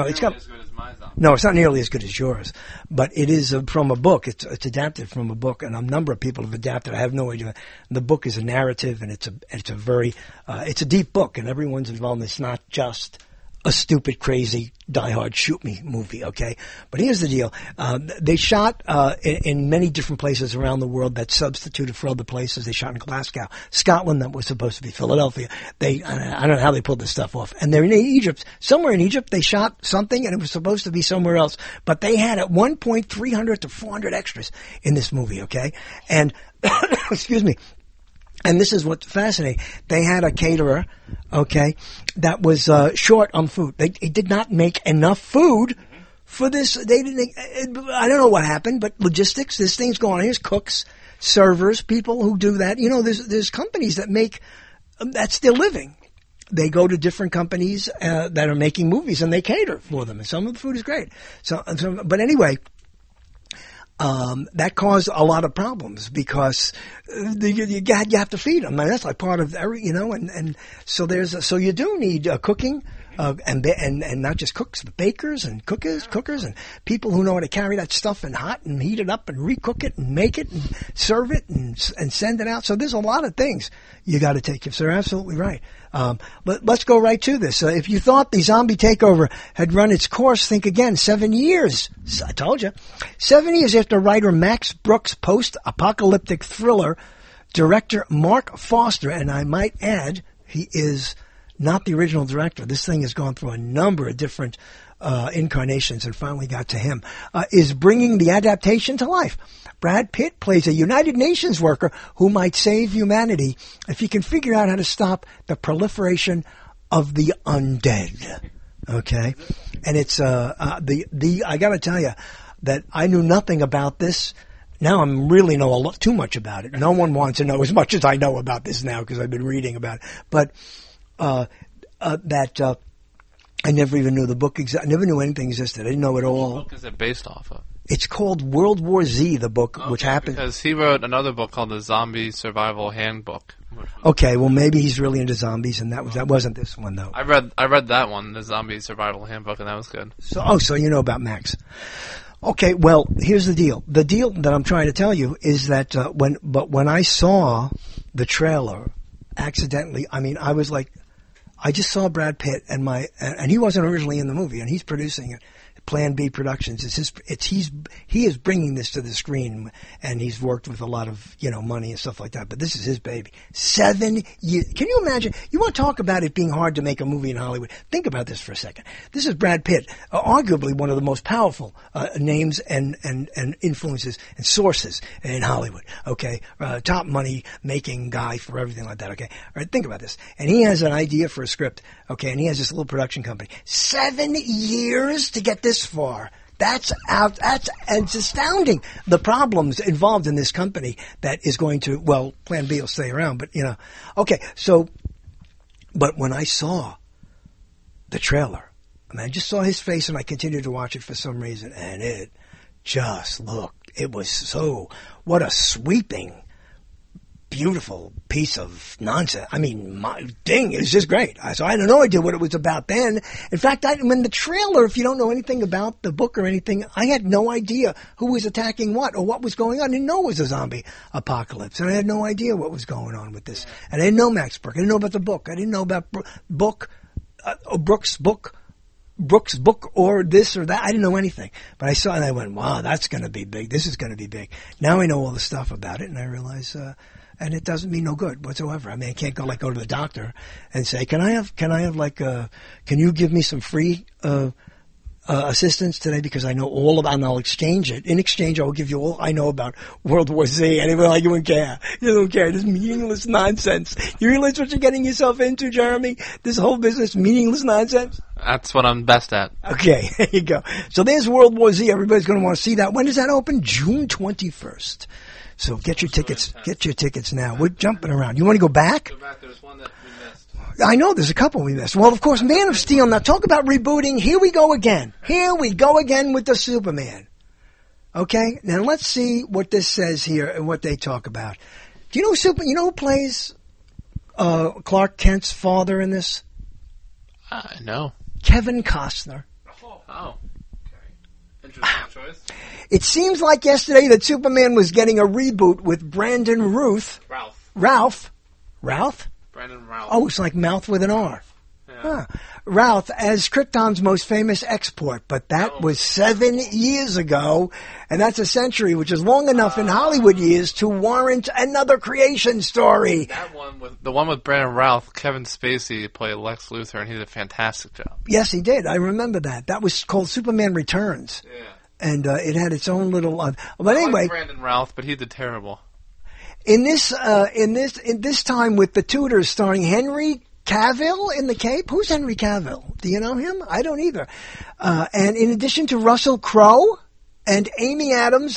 it's not nearly as good as yours, but it is from a book. It's adapted from a book, and a number of people have adapted. I have no idea. The book is a narrative, and it's a very it's a deep book, and everyone's involved. It's not just a stupid, crazy, die-hard shoot-me movie, okay? But here's the deal. They shot in many different places around the world that substituted for other places. They shot in Glasgow, Scotland, that was supposed to be Philadelphia. I don't know how they pulled this stuff off. And they're in Egypt. Somewhere in Egypt, they shot something, and it was supposed to be somewhere else. But they had at one point 300 to 400 extras in this movie, okay? And, excuse me. And this is what's fascinating. They had a caterer, okay, that was short on food. They did not make enough food for this. They didn't. I don't know what happened, but logistics. This thing's going on. Here's cooks, servers, people who do that. There's companies that make. That's their living. They go to different companies that are making movies, and they cater for them. And some of the food is great. But anyway. That caused a lot of problems because you have to feed them. I mean, that's like part of and so so you do need cooking, and not just cooks, but bakers and cookers and people who know how to carry that stuff and hot and heat it up and recook it and make it and serve it and send it out. So there's a lot of things you got to take. So you're absolutely right. Let's go right to this. If you thought the zombie takeover had run its course, think again. 7 years. I told you. 7 years after writer Max Brooks' post-apocalyptic thriller, director Mark Foster, and I might add, he is not the original director. This thing has gone through a number of different incarnations and finally got to him, is bringing the adaptation to life. Brad Pitt plays a United Nations worker who might save humanity if he can figure out how to stop the proliferation of the undead. Okay? And it's, I gotta tell you that I knew nothing about this. Now I really know too much about it. No one wants to know as much as I know about this now because I've been reading about it. But, I never even knew the book I never knew anything existed. I didn't know it all. What book is it based off of? It's called World War Z, the book, which happened... Because he wrote another book called The Zombie Survival Handbook. Okay, well, maybe he's really into zombies, and that wasn't this one, though. I read that one, The Zombie Survival Handbook, and that was good. So you know about Max. Okay, well, here's the deal. The deal that I'm trying to tell you is that when I saw the trailer, accidentally, I mean, I was like... I just saw Brad Pitt and he wasn't originally in the movie, and he's producing it. Plan B Productions. He is bringing this to the screen, and he's worked with a lot of, money and stuff like that, but this is his baby. 7 years. Can you imagine? You want to talk about it being hard to make a movie in Hollywood? Think about this for a second. This is Brad Pitt, arguably one of the most powerful names and influences and sources in Hollywood. Okay, top money making guy for everything like that. Okay, all right. Think about this, and he has an idea for a script. Okay, and he has this little production company. 7 years to get this far. That's it's astounding. The problems involved in this company that is going to, well, Plan B will stay around, but okay. So, but when I saw the trailer, I just saw his face, and I continued to watch it for some reason, and it just looked. It was what a sweeping beautiful piece of nonsense. I mean, it's just great. So I had no idea what it was about then. In fact, when the trailer, if you don't know anything about the book or anything, I had no idea who was attacking what or what was going on. I didn't know it was a zombie apocalypse, and I had no idea what was going on with this. And I didn't know Max Brooks. I didn't know about the book. I didn't know about Brooks' book or this or that. I didn't know anything. But I saw it and I went, wow, that's going to be big. This is going to be big. Now I know all the stuff about it, and I realize, and it doesn't mean no good whatsoever. I mean, I can't go to the doctor and say, can you give me some free assistance today because I know all about, and I'll exchange it. In exchange, I will give you all I know about World War Z. And everyone like, you wouldn't care. You don't care. This meaningless nonsense. You realize what you're getting yourself into, Jeremy? This whole business, meaningless nonsense? That's what I'm best at. Okay, there you go. So there's World War Z. Everybody's going to want to see that. When does that open? June 21st. So get your tickets. Get your tickets now. We're jumping around. You want to go back? Go back. There's one that we missed. I know there's a couple we missed. Well, of course, Man of Steel. Now talk about rebooting. Here we go again. Here we go again with the Superman. Okay? Now let's see what this says here and what they talk about. Do you know who plays Clark Kent's father in this? No. Kevin Costner. Oh. Interesting choice. It seems like yesterday that Superman was getting a reboot with Brandon Routh. Ralph? Brandon Routh. Oh, it's like mouth with an R. Yeah. Huh. Routh as Krypton's most famous export, but that was 7 years ago, and that's a century, which is long enough in Hollywood years to warrant another creation story. The one with Brandon Routh, Kevin Spacey played Lex Luthor, and he did a fantastic job. Yes, he did. I remember that. That was called Superman Returns. Yeah. And it had its own little. But anyway, I like Brandon Routh, but he did terrible. In this time with the Tudors, starring Henry Cavill in the Cape. Who's Henry Cavill? Do you know him? I don't either. And in addition to Russell Crowe and Amy Adams,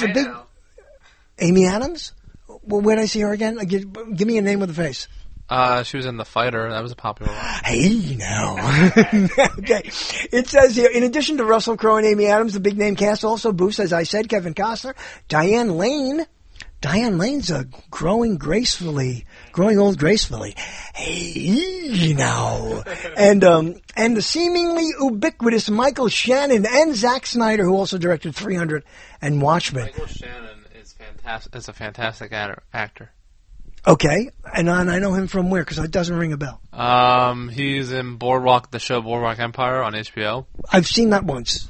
Amy Adams. Well, where did I see her again? Give me a name with a face. She was in The Fighter. That was a popular one. Hey, now. Okay. It says here, in addition to Russell Crowe and Amy Adams, the big name cast also boosts, as I said, Kevin Costner, Diane Lane. Diane Lane's growing old gracefully. Hey, now. And the seemingly ubiquitous Michael Shannon and Zack Snyder, who also directed 300 and Watchmen. Michael Shannon is a fantastic actor. Okay, and I know him from where? Because it doesn't ring a bell. He's in the show Boardwalk Empire on HBO. I've seen that once.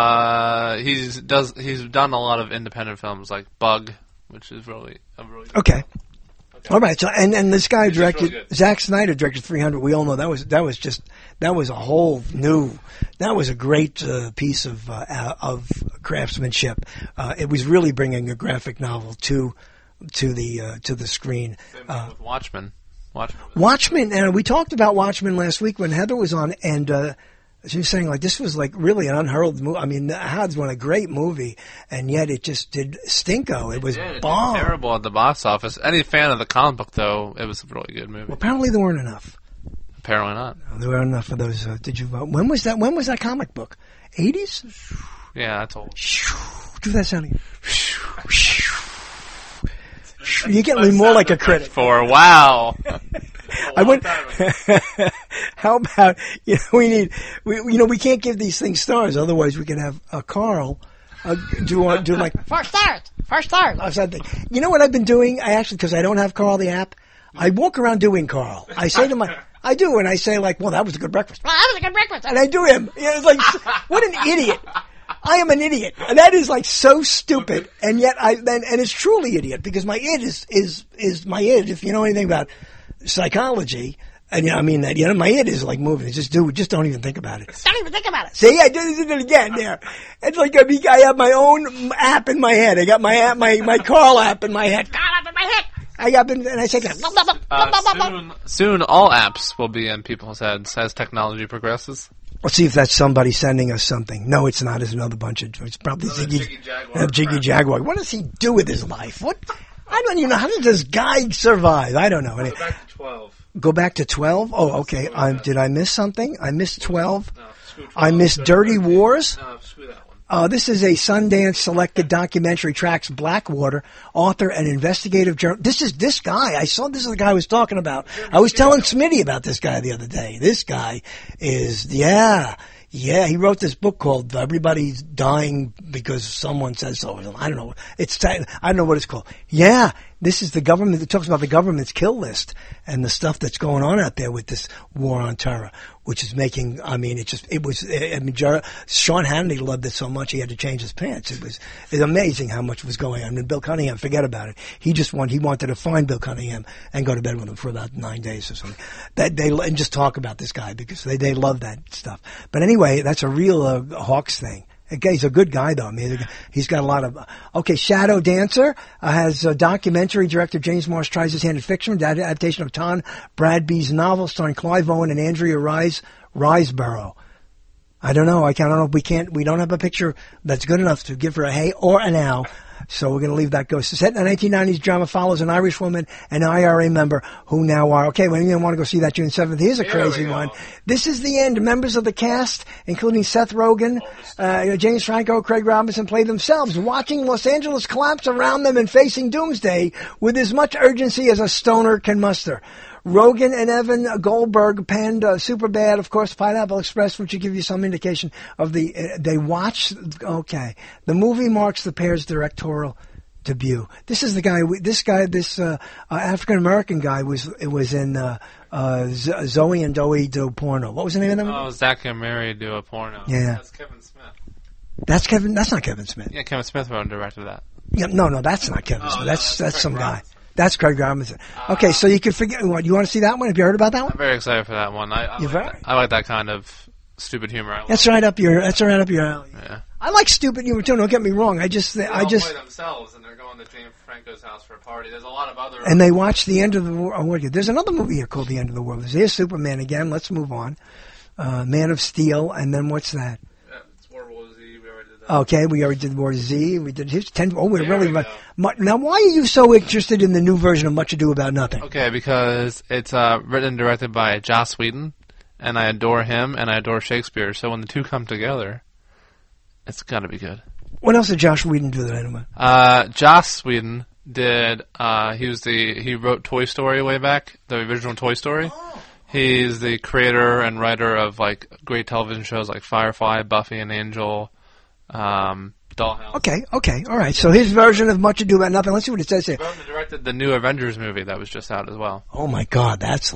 He's done a lot of independent films like Bug, which is really good. Okay. All right. So and this guy directed, really Zack Snyder directed 300. We all know that was a whole new. That was a great piece of craftsmanship. It was really bringing a graphic novel to the screen. With Watchmen. Watchmen, and we talked about Watchmen last week when Heather was on, and she was saying like this was like really an unheralded movie. I mean, Had's won a great movie, and yet it just did stinko. It was bomb. It did terrible at the box office. Any fan of the comic book, though, it was a really good movie. Well, apparently there weren't enough. Apparently not. No, there weren't enough of those. Did you vote? When was that comic book? 80s? Yeah, that's old. Do that sound again. You get me more like a critic. Wow. I went. How about we can't give these things stars, otherwise we can have Carl do like 4 stars. 4 stars. Or something. You know what I've been doing? I actually, because I don't have Carl the app, I walk around doing Carl. I say to I do, and I say like, well, that was a good breakfast. Well, that was a good breakfast. And I do him. It's like, what an idiot. I am an idiot. And that is like so stupid. And yet and it's truly idiot because my id is my id. If you know anything about psychology, and my id is like moving. Just don't even think about it. Don't even think about it. See, I did it again there. It's like I have my own app in my head. I got my app, my Carl app in my head. Carl app in my head. And I say, soon all apps will be in people's heads as technology progresses. Let's see if that's somebody sending us something. No, it's not. It's another bunch of. It's probably Jiggy Jaguar. What does he do with his life? What? I don't even know. How does this guy survive? I don't know. Go back to 12. Go back to 12? Oh, okay. Did I miss something? I missed 12. No, I missed Dirty Wars. No, screw that one. This is a Sundance selected documentary, tracks Blackwater, author and investigative journal. This is this guy. I saw this is the guy I was talking about. I was telling Smitty about this guy the other day. This guy is, yeah, he wrote this book called Everybody's Dying Because Someone Says So. I don't know. I don't know what it's called. Yeah, this is the government. It talks about the government's kill list and the stuff that's going on out there with this war on terror, which is making, Sean Hannity loved it so much he had to change his pants. It's amazing how much was going on. I mean, Bill Cunningham, forget about it. He wanted to find Bill Cunningham and go to bed with him for about 9 days or something. And just talk about this guy because they love that stuff. But anyway, that's a real Hawks thing. He's a good guy, though. I mean, he's got a lot of... Okay, Shadow Dancer has a documentary. Director James Marsh tries his hand in fiction, adaptation of Tom Bradby's novel starring Clive Owen and Andrea Riseborough. I don't know. We don't have a picture that's good enough to give her a hey or an ow. So we're going to leave that go. So set in the 1990s drama follows an Irish woman, an IRA member who now are, okay, well, you want to go see that June 7th. Here's a crazy one. This is the end. Members of the cast, including Seth Rogen, James Franco, Craig Robinson, play themselves, watching Los Angeles collapse around them and facing doomsday with as much urgency as a stoner can muster. Rogen and Evan Goldberg penned Superbad, of course, Pineapple Express, which will give you some indication of the... The movie marks the pair's directorial debut. This is the guy... This African-American guy was in Zoe and Doe Do Porno. What was the name of that movie? Oh, Zack and Mary Do a Porno. Yeah. That's Kevin Smith. That's not Kevin Smith. Yeah, Kevin Smith wrote and directed that. Yeah, no, that's not Kevin Smith. That's some guy. That's Craig Robinson. Okay, so you can forget. What, you want to see that one? Have you heard about that one? I'm very excited for that one. I like that kind of stupid humor. That's right up your alley. Yeah. I like stupid humor too. Don't get me wrong. They play themselves, and they're going to James Franco's house for a party. There's a lot of other. And they watch The End of the World. There's another movie here called The End of the World. Here's Superman again. Let's move on. Man of Steel, and then what's that? It's World War Z. We already did that. Okay, we already did War Z. We did his 10. Oh, we're really. Now, why are you so interested in the new version of Much Ado About Nothing? Okay, because it's written and directed by Joss Whedon, and I adore him, and I adore Shakespeare. So when the two come together, it's got to be good. What else did Joss Whedon do that I know? Joss Whedon did. He wrote Toy Story way back, the original Toy Story. Oh. He's the creator and writer of like great television shows like Firefly, Buffy and Angel. Dollhouse. Okay, all right. So his version of Much Ado About Nothing. Let's see what it says here. He wrote and directed the new Avengers movie that was just out as well. Oh my God, that's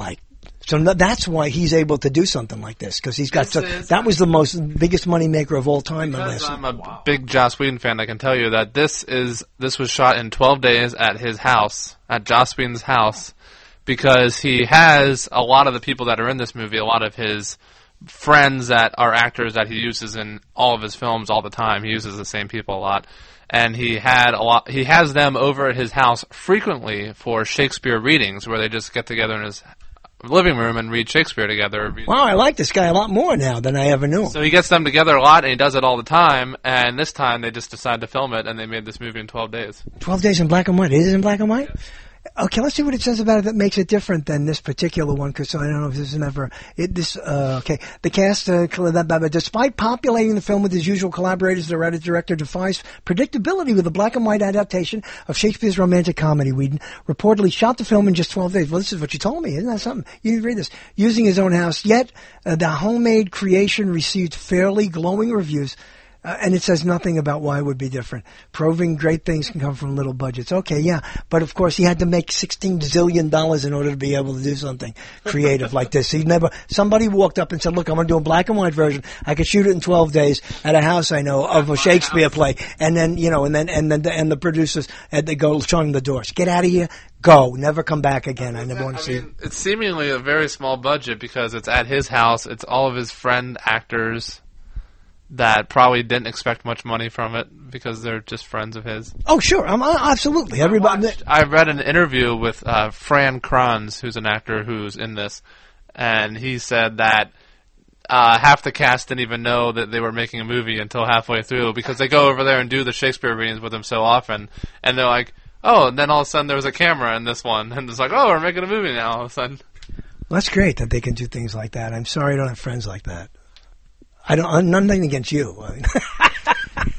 why he's able to do something like this because he's got that was the biggest money maker of all time. Because I'm a big Joss Whedon fan, I can tell you that this was shot in 12 days at his house, at Joss Whedon's house, because he has a lot of the people that are in this movie, a lot of his friends that are actors that he uses in all of his films all the time. He uses the same people a lot. And he has them over at his house frequently for Shakespeare readings where they just get together in his living room and read Shakespeare together. Wow, I like this guy a lot more now than I ever knew. So he gets them together a lot and he does it all the time. And this time they just decided to film it and they made this movie in 12 days. 12 days in black and white. It is in black and white? Yeah. Okay, let's see what it says about it that makes it different than this particular one, because I don't know if this is ever... Okay, the cast, despite populating the film with his usual collaborators, the writer-director defies predictability with a black and white adaptation of Shakespeare's romantic comedy. Whedon reportedly shot the film in just 12 days. Well, this is what you told me. Isn't that something? You didn't read this. Using his own house. Yet, the homemade creation received fairly glowing reviews. And it says nothing about why it would be different. Proving great things can come from little budgets. Okay, yeah. But of course, he had to make $16 zillion in order to be able to do something creative like this. Somebody walked up and said, look, I'm going to do a black and white version. I could shoot it in 12 days at a house I know of a Shakespeare play. And then, and the producers, they go showing the doors. Get out of here. Go. Never come back again. I never want to see it. It's seemingly a very small budget because it's at his house. It's all of his friend actors that probably didn't expect much money from it because they're just friends of his. Oh, sure. Absolutely. Everybody. I read an interview with Fran Kranz, who's an actor who's in this, and he said that half the cast didn't even know that they were making a movie until halfway through because they go over there and do the Shakespeare readings with him so often, and they're like, oh, and then all of a sudden there was a camera in this one, and it's like, oh, we're making a movie now all of a sudden. Well, that's great that they can do things like that. I'm sorry I don't have friends like that. Nothing against you.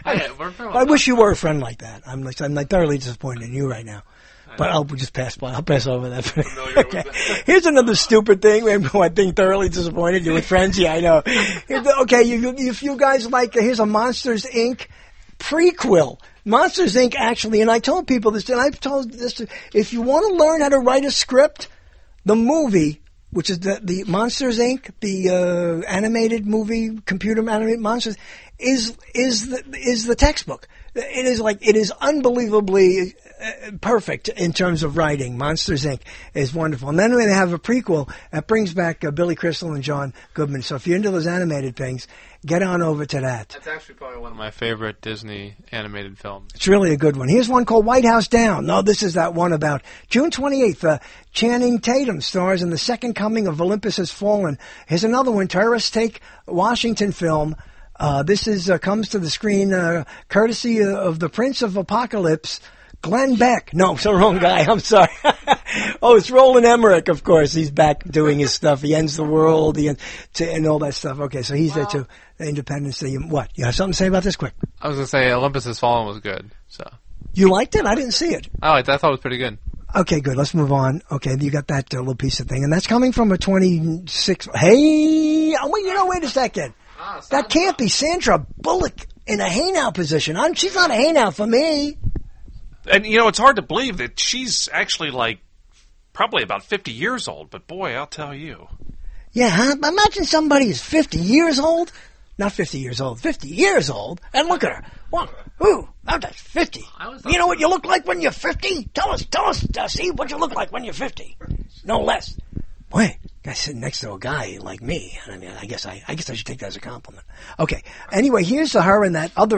I wish you were a friend like that. I'm like thoroughly disappointed in you right now. But I'll just pass by. I'll pass over that. Okay. Here's another stupid thing. I think thoroughly disappointed. You with friends? Yeah, I know. Okay, if you guys like, here's a Monsters, Inc. prequel. Monsters, Inc. actually, and I told people this, and I've told this, if you want to learn how to write a script, the movie, which is the Monsters, Inc., the animated movie, computer animated Monsters, is the textbook. It is unbelievably perfect in terms of writing. Monsters, Inc. is wonderful. And then they have a prequel that brings back Billy Crystal and John Goodman. So if you're into those animated things, get on over to that. That's actually probably one of my favorite Disney animated films. It's really a good one. Here's one called White House Down. No, this is that one about June 28th. Channing Tatum stars in The Second Coming of Olympus Has Fallen. Here's another one, Terrorists Take Washington film. This is comes to the screen courtesy of the Prince of Apocalypse, Glenn Beck. No, it's the wrong guy. I'm sorry. Oh, it's Roland Emmerich, of course. He's back doing his stuff. He ends the world and all that stuff. Okay, so he's there too. Independence Day. What? You have something to say about this? Quick. I was going to say Olympus Has Fallen was good. So you liked it? I didn't see it. I thought it was pretty good. Okay, good. Let's move on. Okay, you got that little piece of thing. And that's coming from a 26... Hey! Oh, wait a second. That can't be Sandra Bullock in a hey now position. She's not a hey now for me. And, it's hard to believe that she's actually, probably about 50 years old. But, boy, I'll tell you. Yeah, huh? Imagine somebody who's 50 years old. Not 50 years old. 50 years old. And look at her. Well, ooh, that's 50. You know what you look like when you're 50? Tell us, see what you look like when you're 50. No less. Boy, guy's sitting next to a guy like me. I mean, I guess I should take that as a compliment. Okay. Anyway, here's her and that other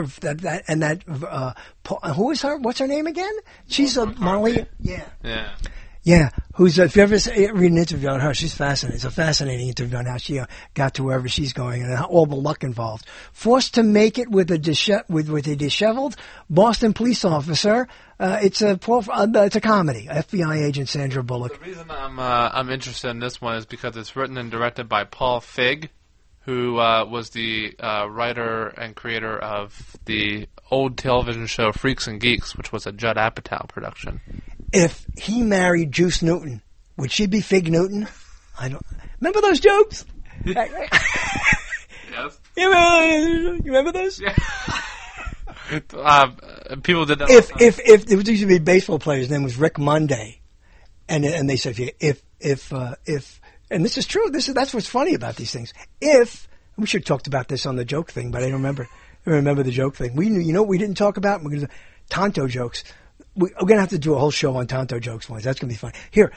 who is her? What's her name again? She's a Molly. Yeah. Yeah. Yeah. Who's if you ever read an interview on her, she's fascinating. It's a fascinating interview on how she got to wherever she's going and all the luck involved. Forced to make it with a disheveled Boston police officer. It's a comedy. FBI agent Sandra Bullock. The reason I'm interested in this one is because it's written and directed by Paul Feig, who was the writer and creator of the old television show Freaks and Geeks, which was a Judd Apatow production. If he married Juice Newton, would she be Fig Newton? I don't remember those jokes. Yes. You remember those? Yeah. People did that. If there used to be a baseball player, his name was Rick Monday, and they said if and this is true. That's what's funny about these things. If we should have talked about this on the joke thing, but I don't remember the joke thing. We knew, what we didn't talk about. We're going to Tonto jokes. We're going to have to do a whole show on Tonto jokes once. That's going to be fun. Here,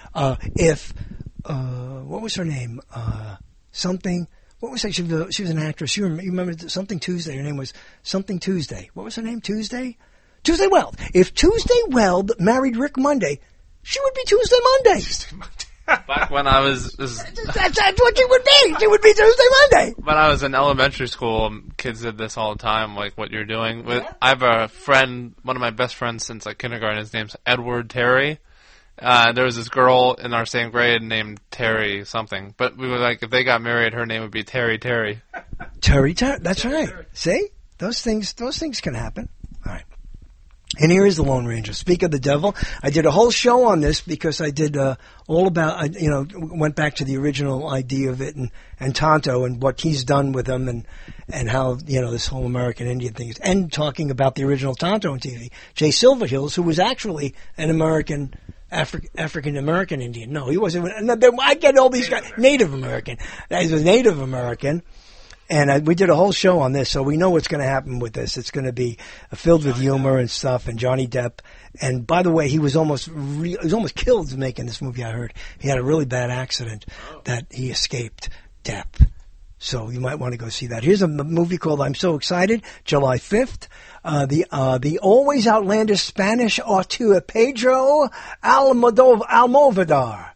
what was her name? Something. What was that? She was an actress. You remember Something Tuesday? Her name was Something Tuesday. What was her name? Tuesday Weld. If Tuesday Weld married Rick Monday, she would be Tuesday Monday. Back when I was... That's what she would be. She would be Tuesday Monday. When I was in elementary school, kids did this all the time, like what you're doing. I have a friend, one of my best friends since kindergarten. His name's Edward Terry. There was this girl in our same grade named Terry something. But we were like, if they got married, her name would be Terry. Terry. That's right. See? Those things can happen. All right. And here is the Lone Ranger. Speak of the devil. I did a whole show on this because I did all about, went back to the original idea of it and Tonto and what he's done with them and how, this whole American Indian thing is. And talking about the original Tonto on TV. Jay Silverheels, who was actually an American... African-American Indian. No, he wasn't. I get all these guys. Native American. He was Native American. And we did a whole show on this, so we know what's going to happen with this. It's going to be filled with humor and stuff, and Johnny Depp. And by the way, he was almost killed making this movie, I heard. He had a really bad accident that he escaped Depp. So you might want to go see that. Here's a movie called I'm So Excited, July 5th. The always outlandish Spanish auteur Pedro Almodovar.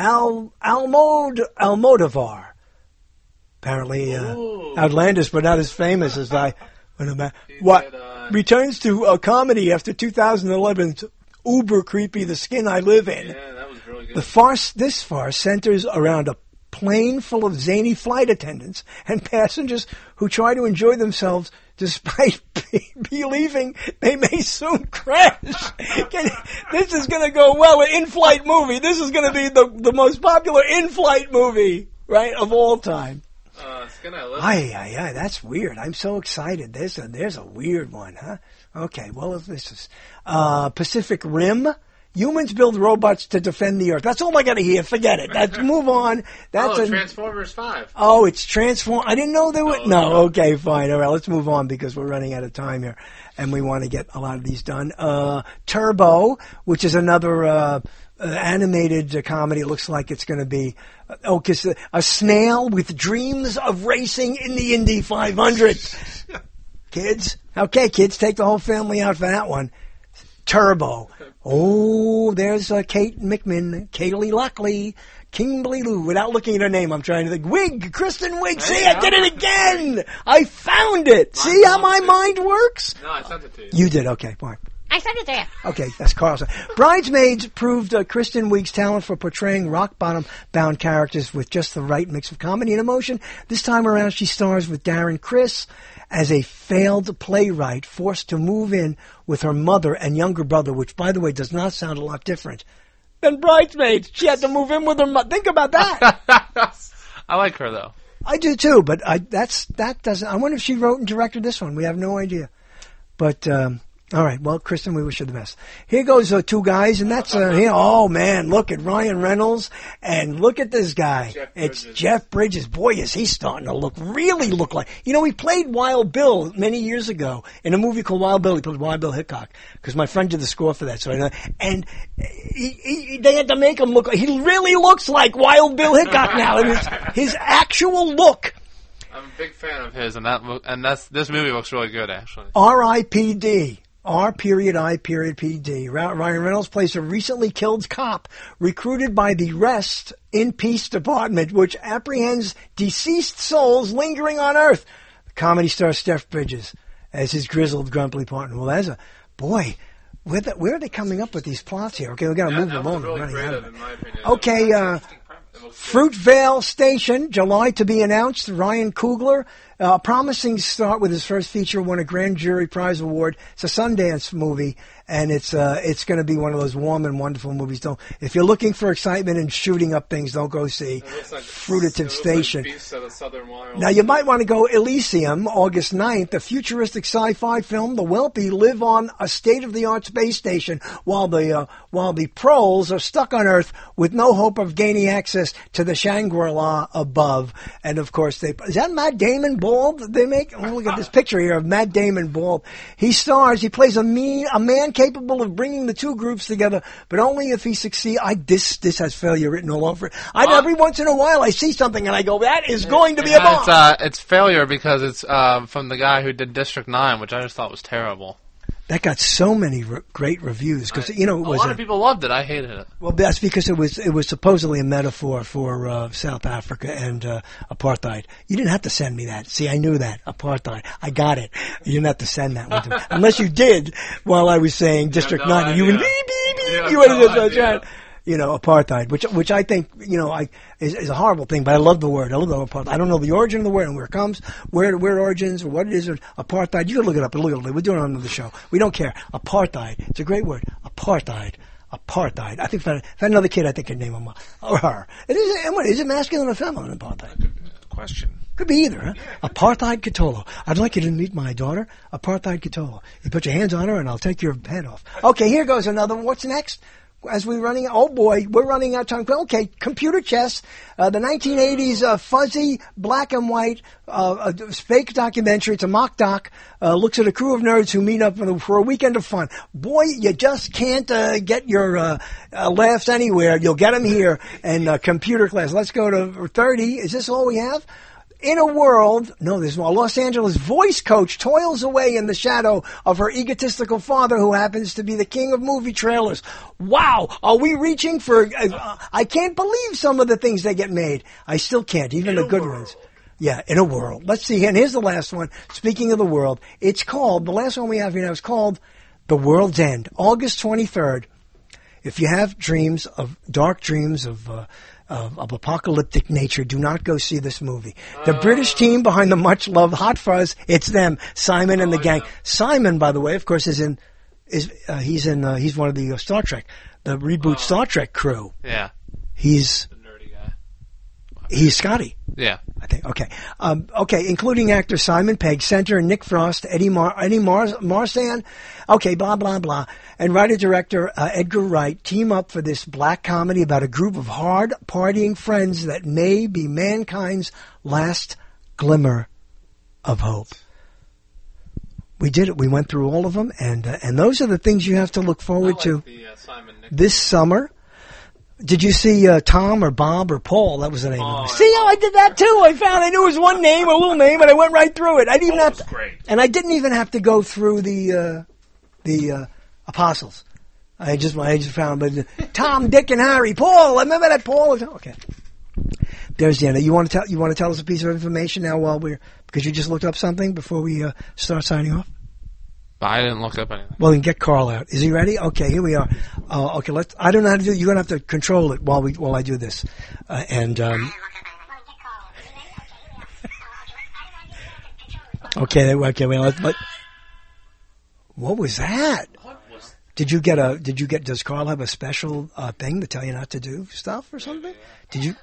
Almodovar. Apparently, outlandish, but not as famous as returns to comedy after 2011's uber creepy The Skin I Live In. Yeah, that was really good. This farce centers around a plane full of zany flight attendants and passengers who try to enjoy themselves despite believing they may soon crash. This is going to go well. An in-flight movie. This is going to be the most popular in-flight movie, right, of all time. Aye, that's weird. I'm so excited. There's a weird one, huh? Okay, well, this is Pacific Rim. Humans build robots to defend the Earth. That's all I got to hear. Forget it. Let's move on. That's Transformers 5. Oh, it's Transform. I didn't know there were. No, okay, fine. All right, let's move on because we're running out of time here, and we want to get a lot of these done. Turbo, which is another animated comedy. It looks like it's going to be a snail with dreams of racing in the Indy 500. Kids, take the whole family out for that one. Turbo. Oh, there's Kate McMinn, Kaylee Lockley, Kimberly Lou. Without looking at her name, I'm trying to think. Wig, Kristen Wiig. See, I did it again. I found it. See how my mind works? No, I sent it to you. You did. Okay, fine. I sent it to you. Okay, that's Carlson. Bridesmaids proved Kristen Wiig's talent for portraying rock-bottom bound characters with just the right mix of comedy and emotion. This time around, she stars with Darren Criss as a failed playwright forced to move in with her mother and younger brother, which, by the way, does not sound a lot different than Bridesmaids. She had to move in with her mother. Think about that. I like her, though. I do, too, but that doesn't... I wonder if she wrote and directed this one. We have no idea. But... all right, well, Kristen, we wish you the best. Here goes two guys, and that's, oh, man, look at Ryan Reynolds, and look at this guy. It's Jeff Bridges. Boy, is he starting to really look like, he played Wild Bill many years ago in a movie called Wild Bill. He played Wild Bill Hickok, because my friend did the score for that, so I know. And they had to make him look, he really looks like Wild Bill Hickok now, and his actual look. I'm a big fan of his, and this movie looks really good, actually. R.I.P.D. R.I.P.D. Ryan Reynolds plays a recently killed cop recruited by the Rest in Peace Department, which apprehends deceased souls lingering on Earth. The comedy star Jeff Bridges as his grizzled, grumpy partner. Well, that's boy, where are they coming up with these plots here? Okay, we got to move along. Really creative, in my opinion. Okay, Fruitvale Station, July to be announced. Ryan Coogler, promising start with his first feature, won a Grand Jury Prize Award. It's a Sundance movie, and it's going to be one of those warm and wonderful movies. If you're looking for excitement and shooting up things, don't go see Fruitvale Station. Now, you might want to go Elysium, August 9th, a futuristic sci-fi film. The wealthy live on a state-of-the-art space station while the proles are stuck on Earth with no hope of gaining access to the Shangri-La above. And, of course, is that Matt Damon bald? They make, look at this picture here of Matt Damon bald. He plays a man capable of bringing the two groups together, but only if he succeeds. This has failure written all over it. Every once in a while I see something and I go, that is going to be a bomb. It's failure because it's from the guy who did District 9, which I just thought was terrible. That got so many great reviews because it was a lot of people loved it. I hated it. Well, that's because it was supposedly a metaphor for South Africa and apartheid. You didn't have to send me that. See, I knew that apartheid. I got it. You didn't have to send that one to me unless you did while I was saying District 9. And you would you would have just apartheid, which I think is a horrible thing. But I love the word. I love the apartheid. I don't know the origin of the word and where it comes, where it origins, or what it is. Or apartheid. You can look it up. We're doing it on another show. We don't care. Apartheid. It's a great word. Apartheid. I think if I had another kid, I think I'd name him or her. Is it masculine or feminine? Apartheid. Question. Could be either, huh? Yeah. Apartheid Kitolo. I'd like you to meet my daughter, Apartheid Kitolo. You put your hands on her, and I'll take your head off. Okay, here goes another one. What's next? As we're running, we're running out of time. Okay, computer chess, the 1980s fuzzy black and white fake documentary. It's a mock doc. Looks at a crew of nerds who meet up for a weekend of fun. Boy, you just can't get your laughs anywhere. You'll get them here in computer class. Let's go to 30. Is this all we have? In a world, there's more. A Los Angeles voice coach toils away in the shadow of her egotistical father, who happens to be the king of movie trailers. Wow, are we reaching for? I can't believe some of the things that get made. I still can't, even the good ones. Yeah, in a world. Let's see. And here's the last one. Speaking of the world, it's called, the last one we have here now is called The World's End, August 23rd. If you have dark dreams of of apocalyptic nature, do not go see this movie. The British team behind the much-loved Hot Fuzz, it's them, Simon and the gang. Simon, by the way, of course, he's one of the Star Trek, the reboot Star Trek crew. Yeah. He's the nerdy guy. He's Scotty. Yeah. I think. Okay. Okay, including actors Simon Pegg, Center, Nick Frost, Eddie Marsan. Okay, blah, blah, blah. And writer-director Edgar Wright team up for this black comedy about a group of hard-partying friends that may be mankind's last glimmer of hope. We did it. We went through all of them, and those are the things you have to look forward to this summer. Did you see Tom or Bob or Paul? That was the name of it. See how I did that too? I knew it was one name, a little name, and I went right through it. I didn't even have to, and I didn't even have to go through the apostles. I just found, but Tom, Dick, and Harry, Paul. I remember that Paul. Okay, there's the end. You want to tell us a piece of information now because you just looked up something before we start signing off? I didn't look up anything. Well, then get Carl out. Is he ready? Okay, here we are. Okay, I don't know how to do it. You're going to have to control it while I do this. Okay, well, what was that? Does Carl have a special thing to tell you not to do stuff or something? Did you?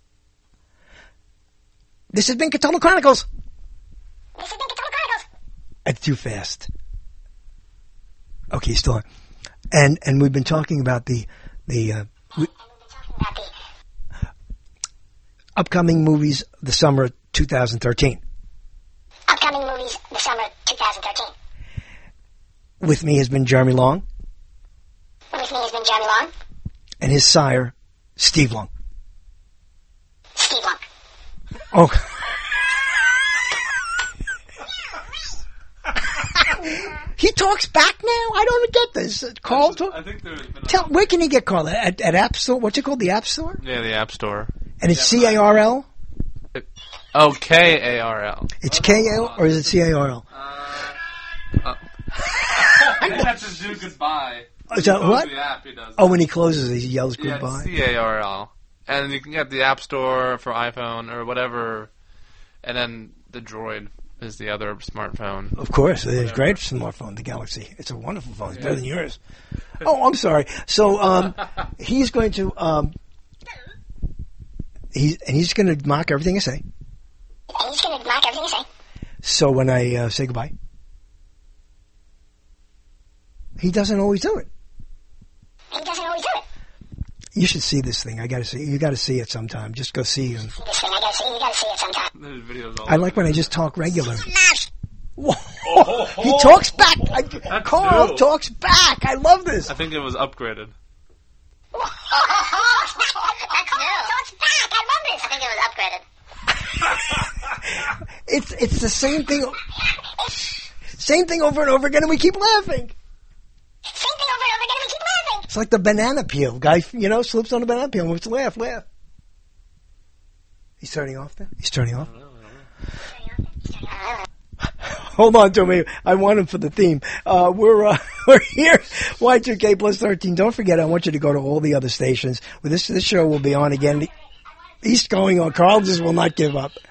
This has been Cthulhu Chronicles. It's too fast. Okay, still on. And we've been talking about the upcoming movies the summer 2013. Upcoming movies the summer 2013. With me has been Jeremy Long. With me has been Jeremy Long. And his sire, Steve Long. Steve Long. Oh. He talks back now? I don't get this. Carl, I think there's been where can he get Carl? At App Store? What's it called? The App Store? Yeah, the App Store. And it's CARL? Oh, KARL. It's KARL or is it CARL? He has to do goodbye. Is that what? The app, he does. Oh, when he closes, he yells goodbye. Yeah, CARL. And you can get the App Store for iPhone or whatever. And then the Droid is the other smartphone. Of course, it's a great smartphone, the Galaxy. It's a wonderful phone. It's better than yours. Oh, I'm sorry. So he's going to he's going to mock everything I say. He's going to mock everything I say. So when I say goodbye, he doesn't always do it. He doesn't always do it. You should see this thing. You got to see it sometime. Just go see him. This thing, you got to see it sometime. There's videos all I like when I just talk regular. He talks back. Carl talks back. I love this. I think it was upgraded. Carl talks back. I love this. I think it was upgraded. It's the same thing. Same thing over and over again, and we keep laughing. Same thing over and over again, and we keep laughing. It's like the banana peel. Guy, slips on the banana peel and wants to laugh. He's turning off there? He's turning off? Hold on to me. I want him for the theme. We're here. Y2K plus 13. Don't forget, I want you to go to all the other stations. This show will be on again. He's going on. Carl just will not give up.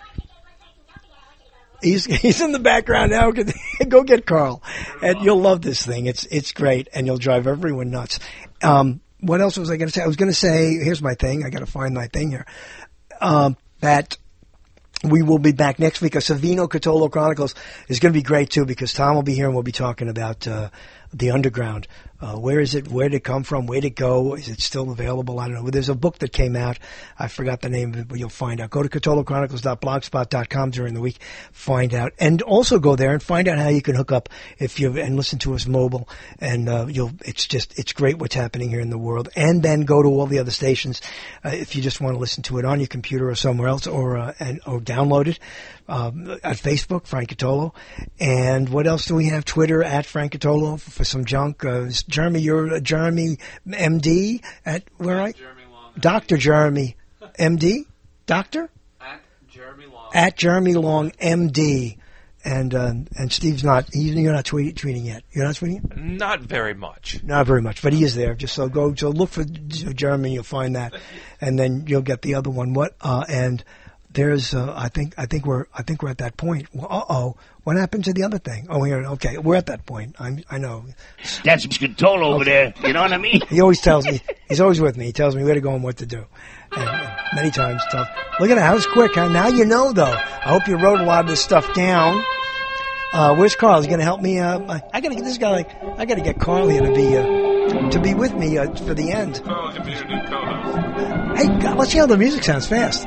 He's in the background now. Go get Carl, and you'll love this thing. It's great, and you'll drive everyone nuts. What else was I going to say? I was going to say, here's my thing. I got to find my thing here. That we will be back next week. A Savino Cthulhu Chronicles is going to be great too, because Tom will be here and we'll be talking about the underground. Where is it? Where did it come from? Where'd it go? Is it still available? I don't know. There's a book that came out. I forgot the name of it, but you'll find out. Go to CthulhuChronicles.blogspot.com during the week. Find out. And also go there and find out how you can hook up and listen to us mobile. And it's great what's happening here in the world. And then go to all the other stations if you just want to listen to it on your computer or somewhere else, or download it. At Facebook, Frank Cthulhu. And what else do we have? Twitter, at Frank Cthulhu for some junk. Jeremy, you're Jeremy MD at where I? Jeremy Long. Dr. Jeremy MD? Doctor? At Jeremy Long. At Jeremy Long MD. and Steve's not. You're not tweeting yet. You're not tweeting. Not very much. Not very much, but he is there. Just so look for Jeremy. You'll find that, and then you'll get the other one. And there's I think we're at that point. What happened to the other thing? Oh, here. Okay, we're at that point. I know. That's control over there. You know what I mean? He always tells me. He's always with me. He tells me where to go and what to do. And many times tells. Look at that. That was quick. Huh? Now you know, though. I hope you wrote a lot of this stuff down. Where's Carl? He's going to help me. I got to get this guy. I got to get Carl here to be with me for the end. Carl can be your new co-host. Hey, God, let's see how the music sounds fast.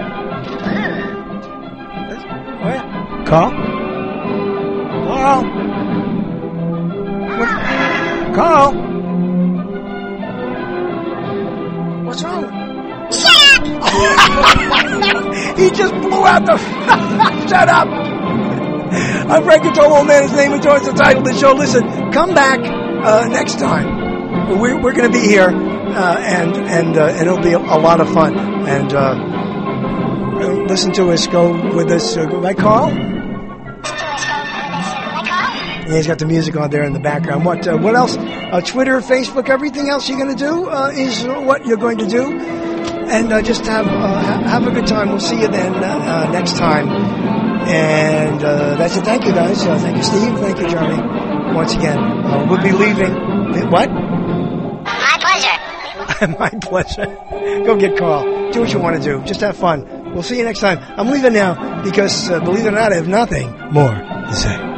Carl? Carl? What's wrong? Shut up! He just blew out the... Shut up! I'm Frank Cotola, old man. His name enjoys the title of the show. Listen, come back next time. We're going to be here, and it'll be a lot of fun. And listen to us. Go with us. Right, Carl? Yeah, he's got the music on there in the background. What else? Twitter, Facebook, everything else you're going to do is what you're going to do. And just have a good time. We'll see you then next time. And that's it. Thank you, guys. Thank you, Steve. Thank you, Johnny. Once again, we'll be leaving. What? My pleasure. My pleasure. Go get Carl. Do what you want to do. Just have fun. We'll see you next time. I'm leaving now because, believe it or not, I have nothing more to say.